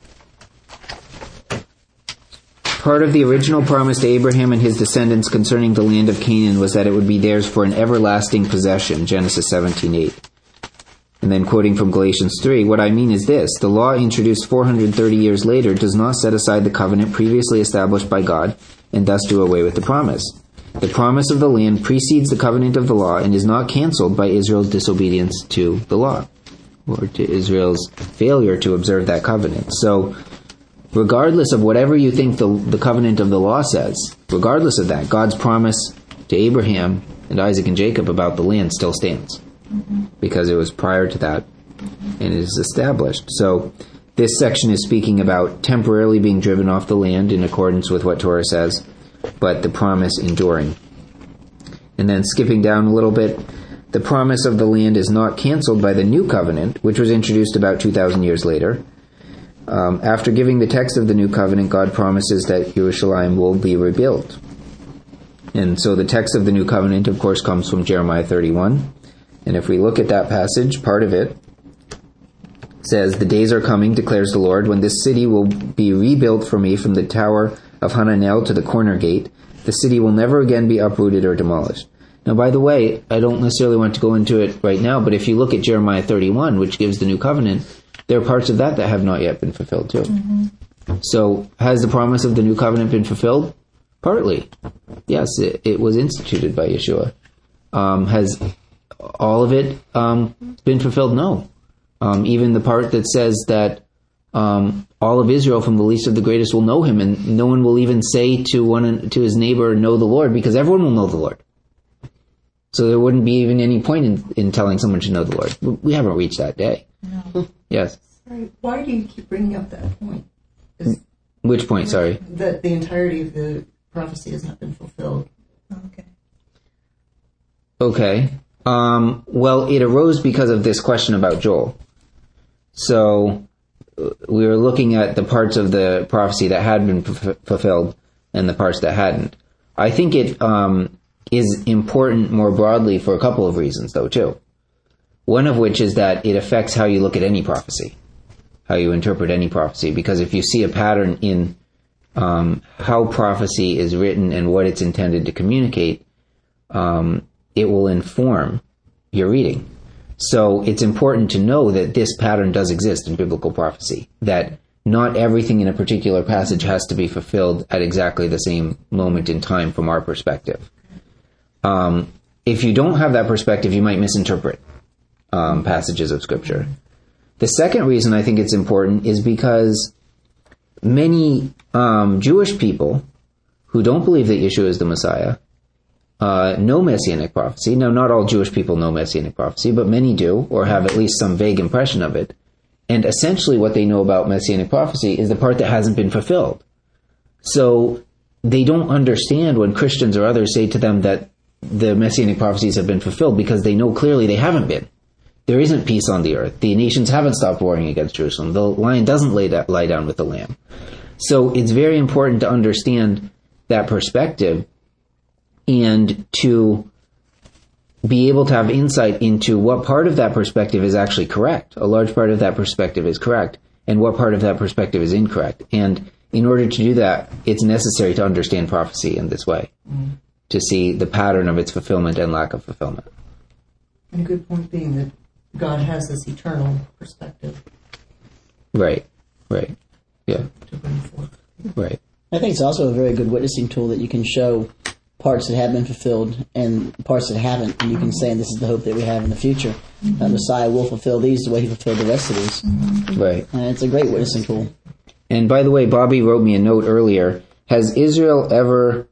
S2: Part of the original promise to Abraham and his descendants concerning the land of Canaan was that it would be theirs for an everlasting possession, Genesis seventeen eight. And then quoting from Galatians three, what I mean is this: the law introduced four hundred thirty years later does not set aside the covenant previously established by God and thus do away with the promise. The promise of the land precedes the covenant of the law and is not canceled by Israel's disobedience to the law, or to Israel's failure to observe that covenant. So, regardless of whatever you think the, the covenant of the law says, regardless of that, God's promise to Abraham and Isaac and Jacob about the land still stands. Mm-hmm. Because it was prior to that, and it is established. So this section is speaking about temporarily being driven off the land in accordance with what Torah says, but the promise enduring. And then skipping down a little bit, the promise of the land is not canceled by the new covenant, which was introduced about two thousand years later. Um, after giving the text of the new covenant, God promises that Yerushalayim will be rebuilt. And so the text of the new covenant, of course, comes from Jeremiah thirty-one. And if we look at that passage, part of it says, the days are coming, declares the Lord, when this city will be rebuilt for me from the tower of Hananel to the corner gate. The city will never again be uprooted or demolished. Now, by the way, I don't necessarily want to go into it right now, but if you look at Jeremiah thirty-one, which gives the new covenant, there are parts of that that have not yet been fulfilled too. Mm-hmm. So, has the promise of the new covenant been fulfilled? Partly. Yes, it, it was instituted by Yeshua. Um, has all of it um, been fulfilled? No. Um, even the part that says that um, all of Israel, from the least to the greatest, will know him, and no one will even say to one to his neighbor, know the Lord, because everyone will know the Lord. So there wouldn't be even any point in, in telling someone to know the Lord. We haven't reached that day.
S3: No.
S2: Yes.
S3: Sorry, why do you keep bringing up that point? Is
S2: Which point, sorry?
S3: That the entirety of the prophecy has not been fulfilled.
S9: Okay.
S2: Okay. Um, well, it arose because of this question about Joel. So we were looking at the parts of the prophecy that had been f- fulfilled and the parts that hadn't. I think it um, is important more broadly for a couple of reasons, though, too. One of which is that it affects how you look at any prophecy, how you interpret any prophecy. Because if you see a pattern in um, how prophecy is written and what it's intended to communicate, um, it will inform your reading. So it's important to know that this pattern does exist in biblical prophecy, that not everything in a particular passage has to be fulfilled at exactly the same moment in time from our perspective. Um, if you don't have that perspective, you might misinterpret um, passages of Scripture. The second reason I think it's important is because many um, Jewish people who don't believe that Yeshua is the Messiah uh, know Messianic prophecy. Now, not all Jewish people know Messianic prophecy, but many do, or have at least some vague impression of it. And essentially what they know about Messianic prophecy is the part that hasn't been fulfilled. So they don't understand when Christians or others say to them that the Messianic prophecies have been fulfilled, because they know clearly they haven't been. There isn't peace on the earth. The nations haven't stopped warring against Jerusalem. The lion doesn't lay, da- lie down with the lamb. So it's very important to understand that perspective and to be able to have insight into what part of that perspective is actually correct. A large part of that perspective is correct, and what part of that perspective is incorrect. And in order to do that, it's necessary to understand prophecy in this way, mm. to see the pattern of its fulfillment and lack of fulfillment.
S3: And a good point being that God has this eternal perspective.
S2: Right, right, yeah.
S3: To bring forth.
S2: Right.
S5: I think it's also a very good witnessing tool that you can show parts that have been fulfilled and parts that haven't, and you can say, and this is the hope that we have in the future. Mm-hmm. Uh, Messiah will fulfill these the way he fulfilled the rest of these.
S2: Mm-hmm. Right.
S5: And it's a great witnessing tool.
S2: And by the way, Bobby wrote me a note earlier. Has Israel ever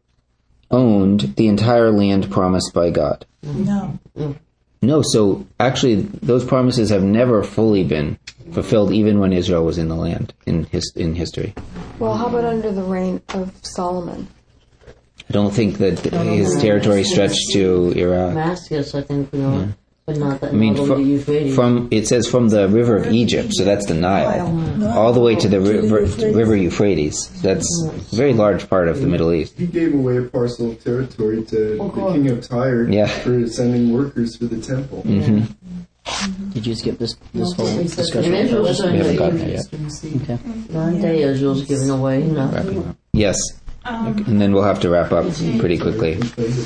S2: owned the entire land promised by God?
S9: No.
S2: No, so actually those promises have never fully been fulfilled, even when Israel was in the land in his, in history.
S7: Well, how about under the reign of Solomon?
S2: I don't think that his territory stretched to Iraq.
S6: Damascus, I think, you know,
S2: Yeah.
S6: but not that.
S2: I mean,
S6: not
S2: from,
S6: the Euphrates.
S2: from it says from the river of Egypt, so that's the Nile, all the way to the river, river Euphrates. That's a very large part of the Middle East.
S4: He gave away a parcel of territory to
S6: Oh,
S4: the
S6: God.
S4: king of Tyre
S2: Yeah.
S4: for sending workers for the temple.
S2: Mm-hmm.
S5: Did you skip this this whole
S6: And
S5: discussion?
S6: Israel's
S2: We haven't gotten there yet.
S5: Okay.
S6: One day Israel's given away, you know.
S2: Wrapping up. Yes,
S1: Um,
S2: and then we'll have to wrap up pretty quickly.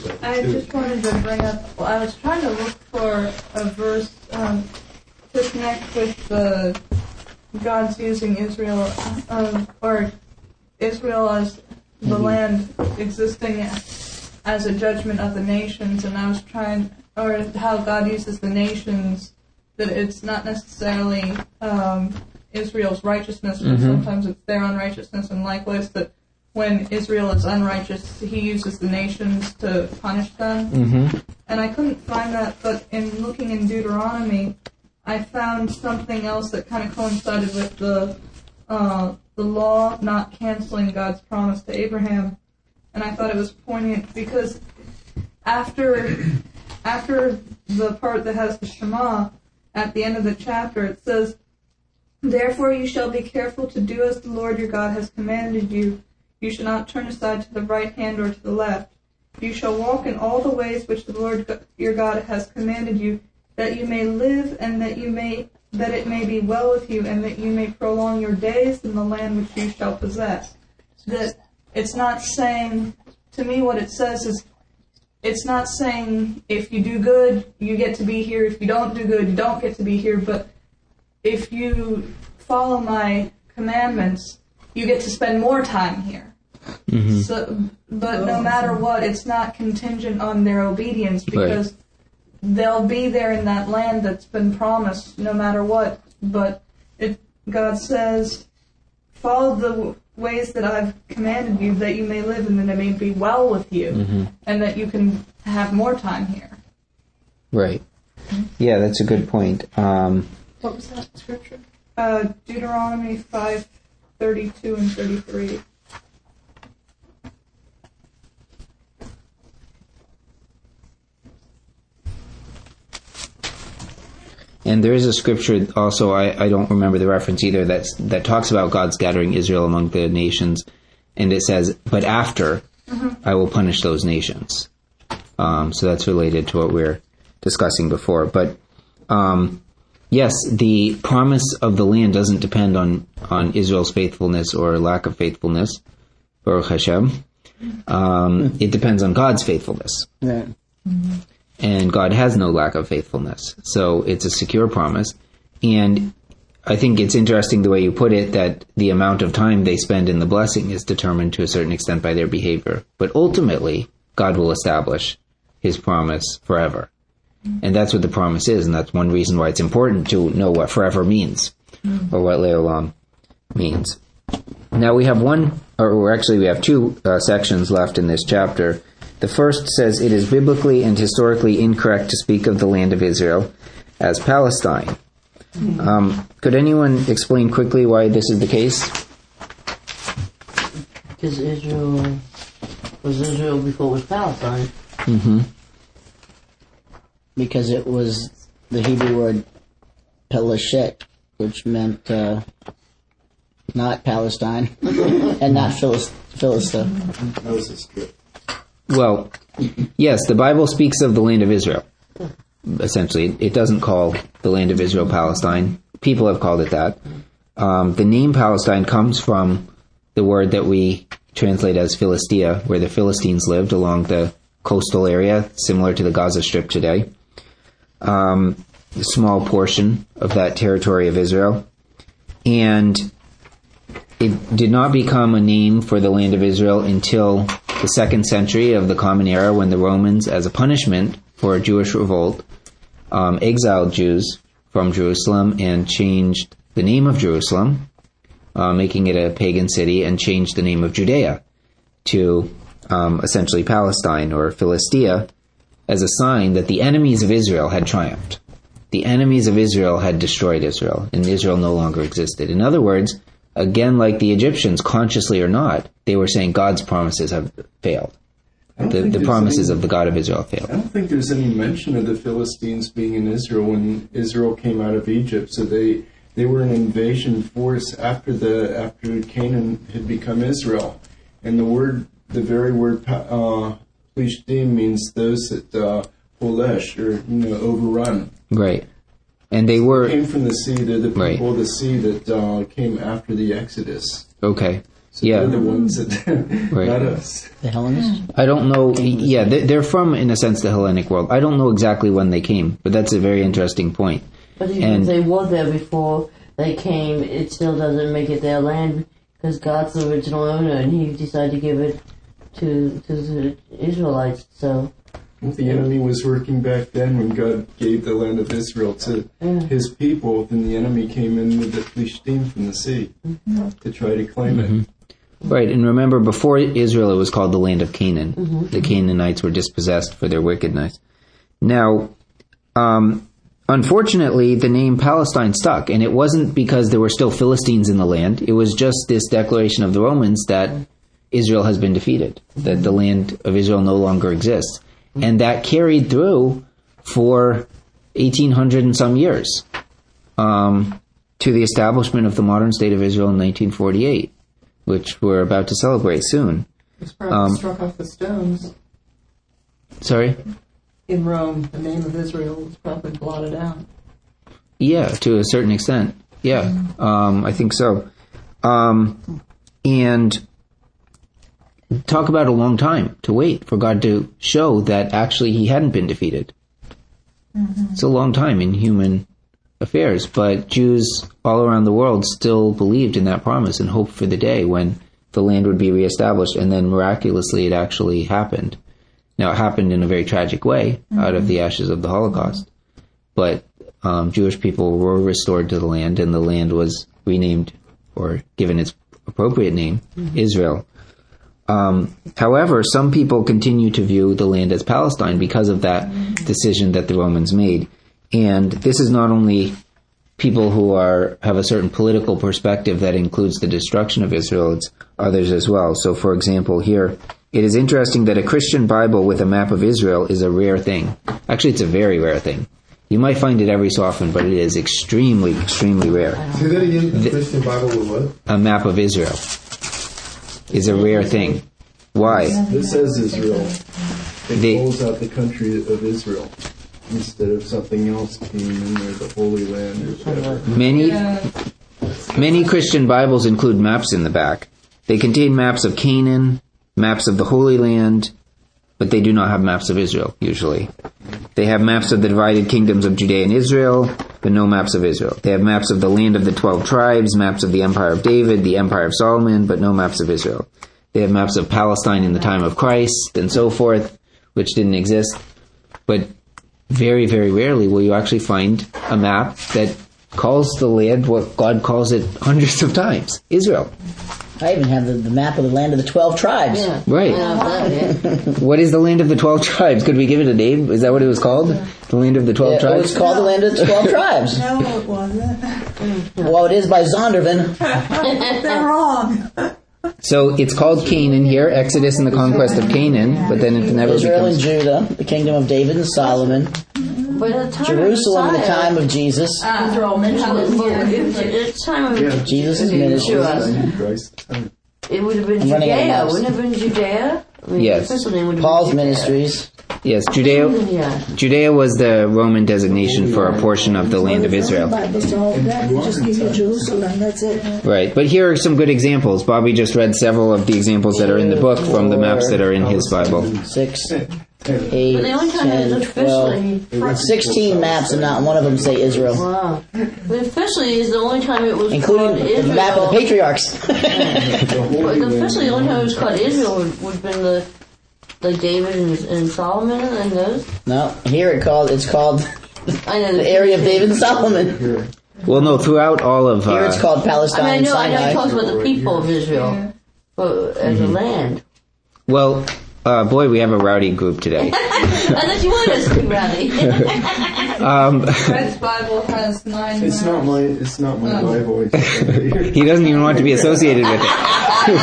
S1: I just wanted to bring up, well, I was trying to look for a verse um, to connect with the God's using Israel, um, or Israel as the land existing as a judgment of the nations, and I was trying, or how God uses the nations, that it's not necessarily um, Israel's righteousness, but
S2: Mhm.
S1: sometimes it's their unrighteousness, and likewise that when Israel is unrighteous, he uses the nations to punish them.
S2: Mm-hmm.
S1: And I couldn't find that, but in looking in Deuteronomy, I found something else that kind of coincided with the uh, the law not canceling God's promise to Abraham. And I thought it was poignant because after after the part that has the Shema, at the end of the chapter, it says, "Therefore you shall be careful to do as the Lord your God has commanded you. You shall not turn aside to the right hand or to the left. You shall walk in all the ways which the Lord your God has commanded you, that you may live and that you may that it may be well with you, and that you may prolong your days in the land which you shall possess." That it's not saying, to me what it says is, it's not saying if you do good, you get to be here. If you don't do good, you don't get to be here. But if you follow my commandments, you get to spend more time here.
S2: Mm-hmm.
S1: So, but no matter what, it's not contingent on their obedience, because
S2: Right.
S1: they'll be there in that land that's been promised no matter what. But it, God says, follow the ways that I've commanded you, that you may live and that it may be well with you,
S2: Mm-hmm.
S1: and that you can have more time here.
S2: Right. Yeah, that's a good point. Um,
S1: What was that scripture? Uh, Deuteronomy five thirty-two and thirty-three.
S2: And there is a scripture also, I, I don't remember the reference either, that's, that talks about God scattering Israel among the nations. And it says, but after, mm-hmm. I will punish those nations. Um, so that's related to what we were discussing before. But um, yes, the promise of the land doesn't depend on, on Israel's faithfulness or lack of faithfulness. Baruch Hashem. Um, it depends on God's faithfulness.
S5: Yeah.
S2: And God has no lack of faithfulness. So it's a secure promise. And I think it's interesting the way you put it, that the amount of time they spend in the blessing is determined to a certain extent by their behavior. But ultimately, God will establish his promise forever. And that's what the promise is, and that's one reason why it's important to know what forever means, or what Leolam means. Now we have one, or actually we have two uh, sections left in this chapter. The first says, it is biblically and historically incorrect to speak of the land of Israel as Palestine. Um, could anyone explain quickly why this is the case?
S6: Because Israel was Israel before it was Palestine.
S2: Mm-hmm.
S5: Because it was the Hebrew word Peleshet, which meant uh, not Palestine and not Philis- Philistia.
S4: That was a strip.
S2: Well, yes, the Bible speaks of the land of Israel. Essentially, it doesn't call the land of Israel Palestine. People have called it that. Um, the name Palestine comes from the word that we translate as Philistia, where the Philistines lived along the coastal area, similar to the Gaza Strip today. Um, a small portion of that territory of Israel. And it did not become a name for the land of Israel until the second century of the Common Era, when the Romans, as a punishment for a Jewish revolt, um, exiled Jews from Jerusalem and changed the name of Jerusalem, uh, making it a pagan city, and changed the name of Judea to um, essentially Palestine or Philistia, as a sign that the enemies of Israel had triumphed. The enemies of Israel had destroyed Israel, and Israel no longer existed. In other words, again, like the Egyptians, consciously or not, they were saying God's promises have failed. The, the promises any, of the God of Israel failed.
S4: I don't think there's any mention of the Philistines being in Israel when Israel came out of Egypt. So they they were an invasion force after the after Canaan had become Israel, and the word, the very word uh, Plishtim means those that uh, polesh, or you know, overrun.
S2: Right, and they were
S4: they came from the sea. They're the people
S2: right.
S4: of the sea that uh, came after the Exodus.
S2: Okay.
S4: So
S2: yeah.
S4: they're the ones that,
S2: right.
S4: not us.
S5: The Hellenists?
S2: I don't know. Yeah, they're from, in a sense, the Hellenic world. I don't know exactly when they came, but that's a very interesting point.
S6: But even
S2: and,
S6: if they were there before they came, it still doesn't make it their land, because God's the original owner, and He decided to give it to to the Israelites. So
S4: Well, the enemy was working back then when God gave the land of Israel to
S6: yeah. His
S4: people. Then the enemy came in with the Plishtim from the sea mm-hmm. to try to claim
S2: mm-hmm.
S4: it.
S2: Right, and remember, before Israel, it was called the land of Canaan.
S6: Mm-hmm.
S2: The Canaanites were dispossessed for their wickedness. Now, um, unfortunately, the name Palestine stuck, and it wasn't because there were still Philistines in the land. It was just this declaration of the Romans that Israel has been defeated, that the land of Israel no longer exists. And that carried through for eighteen hundred and some years, um, to the establishment of the modern state of Israel in nineteen forty-eight. Which we're about to celebrate soon.
S3: It's probably um, struck off the stones.
S2: Sorry?
S3: In Rome, the name of Israel was probably blotted out.
S2: Yeah, to a certain extent. Yeah, mm-hmm. um, I think so. Um, and talk about a long time to wait for God to show that actually He hadn't been defeated. Mm-hmm. It's a long time in human affairs, but Jews all around the world still believed in that promise and hoped for the day when the land would be reestablished, and then miraculously it actually happened. Now, it happened in a very tragic way, mm-hmm. out of the ashes of the Holocaust, but um, Jewish people were restored to the land, and the land was renamed or given its appropriate name, mm-hmm. Israel. Um, however, some people continue to view the land as Palestine because of that mm-hmm. decision that the Romans made. And this is not only people who are have a certain political perspective that includes the destruction of Israel, it's others as well. So, for example, here, it is interesting that a Christian Bible with a map of Israel is a rare thing. Actually, it's a very rare thing. You might find it every so often, but it is extremely, extremely rare.
S8: Say that again, a Christian Bible with what?
S2: A map of Israel is a rare thing. Why?
S4: This says Israel. It
S2: they,
S4: pulls out the country of Israel, instead of something else being in there, the Holy Land or whatever.
S2: Many, many Christian Bibles include maps in the back, They contain maps of Canaan, maps of the Holy Land, but they do not have maps of Israel, usually. They have maps of the divided kingdoms of Judea and Israel, but no maps of Israel. They have maps of the land of the twelve tribes, maps of the Empire of David, the Empire of Solomon, but no maps of Israel. They have maps of Palestine in the time of Christ, and so forth, which didn't exist. But very, very rarely will you actually find a map that calls the land what God calls it hundreds of times, Israel.
S5: I even have the, the map of the land of the twelve tribes.
S6: Yeah.
S2: Right.
S6: Yeah, yeah.
S2: What is the land of the twelve tribes? Could we give it a name? Is that what it was called? The land of the twelve
S5: Yeah,
S2: tribes?
S5: it was called the land of the twelve tribes.
S9: No, it wasn't.
S5: Well, it is by Zondervan.
S9: They're wrong.
S2: So it's called Canaan here, Exodus and the conquest of Canaan, but then it never
S5: Israel
S2: becomes...
S5: and Judah, the kingdom of David and Solomon,
S6: But at the time
S5: Jerusalem
S6: of
S5: in the
S6: Messiah,
S5: time of Jesus,
S1: Ah,
S6: they're all mentioned. At the time of
S4: Yeah.
S5: Jesus' ministry.
S6: Yeshua,
S4: Christ.
S6: it would have been
S5: I'm running out of
S6: Judea.
S5: maps.
S6: Wouldn't it have been Judea? I mean,
S2: Yes.
S6: the official name would have
S5: Paul's
S6: been Judea.
S5: ministries.
S2: Yes, Judea,
S6: Yeah.
S2: Judea was the Roman designation for a portion of the land of Israel.
S10: Bibles all that. They just give you Jerusalem. That's it.
S2: Right, but here are some good examples. Bobby just read several of the examples that are in the book from the maps that are in his Bible.
S5: Six,
S6: But
S5: eight,
S6: the only time it
S5: ten,
S6: was officially...
S5: twelve, sixteen maps, and not one of them say Israel,
S6: Wow. But officially is the only time it was
S5: including
S6: called
S5: the
S6: Israel.
S5: map of the patriarchs.
S6: But officially the only time it was called Israel would, would have been the... Like David and, and Solomon and those?
S5: No, here it called. It's called
S6: I know
S5: the area of David and Solomon.
S2: Well, no, throughout all of...
S5: Here it's
S2: Uh,
S5: called
S6: I
S5: Palestine
S6: mean, I
S5: and
S6: know, I know
S5: Sinai.
S6: it talks about the people of Israel, but as a land.
S2: well, uh, boy, we have a rowdy group today.
S6: I thought you wanted us to be rowdy.
S2: Um,
S1: Fred's Bible has nine
S4: It's not
S1: maps.
S4: my. It's not my
S1: Oh.
S4: Bible. I just have it here.
S2: he doesn't even want to be associated with it.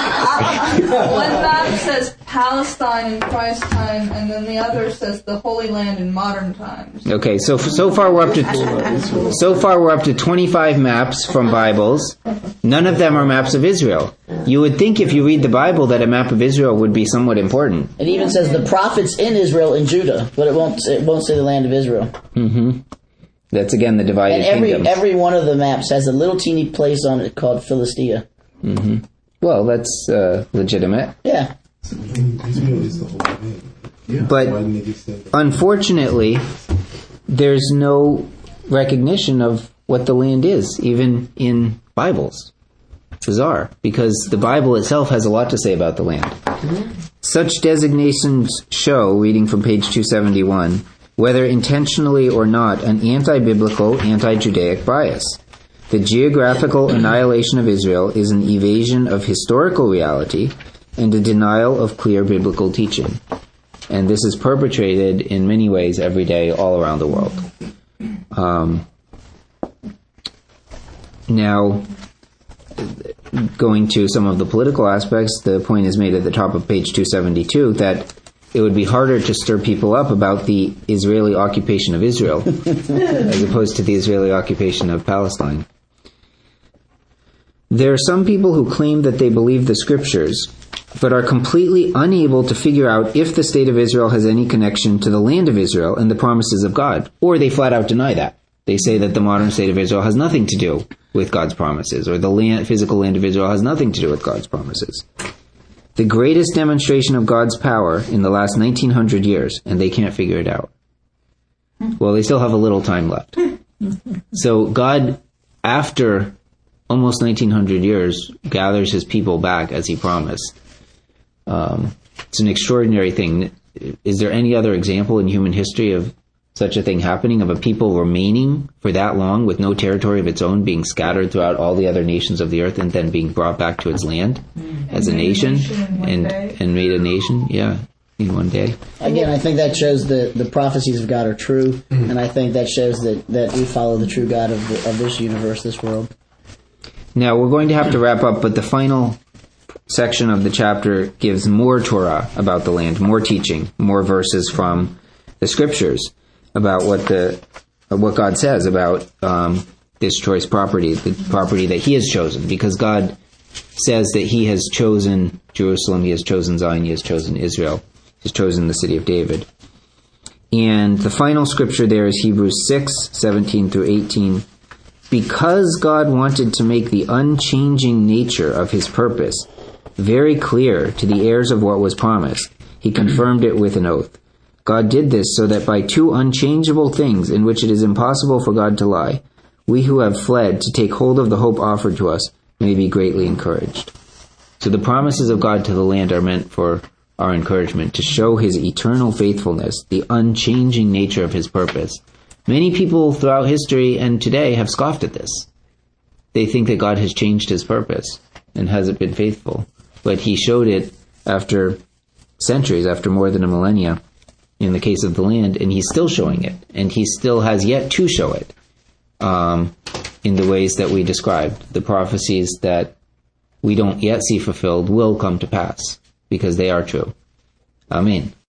S1: One map says Palestine in Christ's time, and then the other says the Holy Land in modern times.
S2: Okay, so so far we're up to so far we're up to twenty-five maps from Bibles. None of them are maps of Israel. You would think if you read the Bible that a map of Israel would be somewhat important.
S5: It even says the prophets in Israel and Judah, but it won't. It won't say the land of Israel.
S2: Mm-hmm. That's again the divided
S5: And every
S2: kingdoms.
S5: every one of the maps has a little teeny place on it called Philistia.
S2: Mm-hmm. Well, that's uh, legitimate.
S5: Yeah.
S8: Israel is the whole thing.
S4: Yeah.
S2: But
S8: Why didn't they say that?
S2: unfortunately, there's no recognition of what the land is, even in Bibles. Bizarre, because the Bible itself has a lot to say about the land. Such designations show, reading from page two seventy-one, whether intentionally or not, an anti-biblical, anti-Judaic bias. The geographical annihilation of Israel is an evasion of historical reality and a denial of clear biblical teaching. And this is perpetrated in many ways every day all around the world. Um, now, going to some of the political aspects, the point is made at the top of page two seventy-two that it would be harder to stir people up about the Israeli occupation of Israel as opposed to the Israeli occupation of Palestine. There are some people who claim that they believe the scriptures, but are completely unable to figure out if the state of Israel has any connection to the land of Israel and the promises of God. Or they flat out deny that. They say that the modern state of Israel has nothing to do with God's promises, or the land, physical land of Israel has nothing to do with God's promises. The greatest demonstration of God's power in the last nineteen hundred years, and they can't figure it out. Well, they still have a little time left. So God, after almost nineteen hundred years, gathers his people back as he promised. Um, it's an extraordinary thing. Is there any other example in human history of such a thing happening, of a people remaining for that long with no territory of its own, being scattered throughout all the other nations of the earth and then being brought back to its land as a nation and and made a nation? Yeah, in one day.
S5: Again, I think that shows that the prophecies of God are true, and I think that shows that, that we follow the true God of, the, of this universe, this world.
S2: Now, we're going to have to wrap up, but the final section of the chapter gives more Torah about the land, more teaching, more verses from the scriptures about what the what God says about um, this choice property, the property that he has chosen, because God says that he has chosen Jerusalem, he has chosen Zion, he has chosen Israel, he has chosen the city of David. And the final scripture there is Hebrews six, seventeen through eighteen. Because God wanted to make the unchanging nature of his purpose very clear to the heirs of what was promised. He confirmed it with an oath. God did this so that by two unchangeable things in which it is impossible for God to lie, we who have fled to take hold of the hope offered to us may be greatly encouraged. So the promises of God to the land are meant for our encouragement, to show his eternal faithfulness, the unchanging nature of his purpose. Many people throughout history and today have scoffed at this. They think that God has changed his purpose and hasn't been faithful. But he showed it after centuries, after more than a millennia, in the case of the land, and he's still showing it. And he still has yet to show it um, in the ways that we described. The prophecies that we don't yet see fulfilled will come to pass, because they are true. Amen.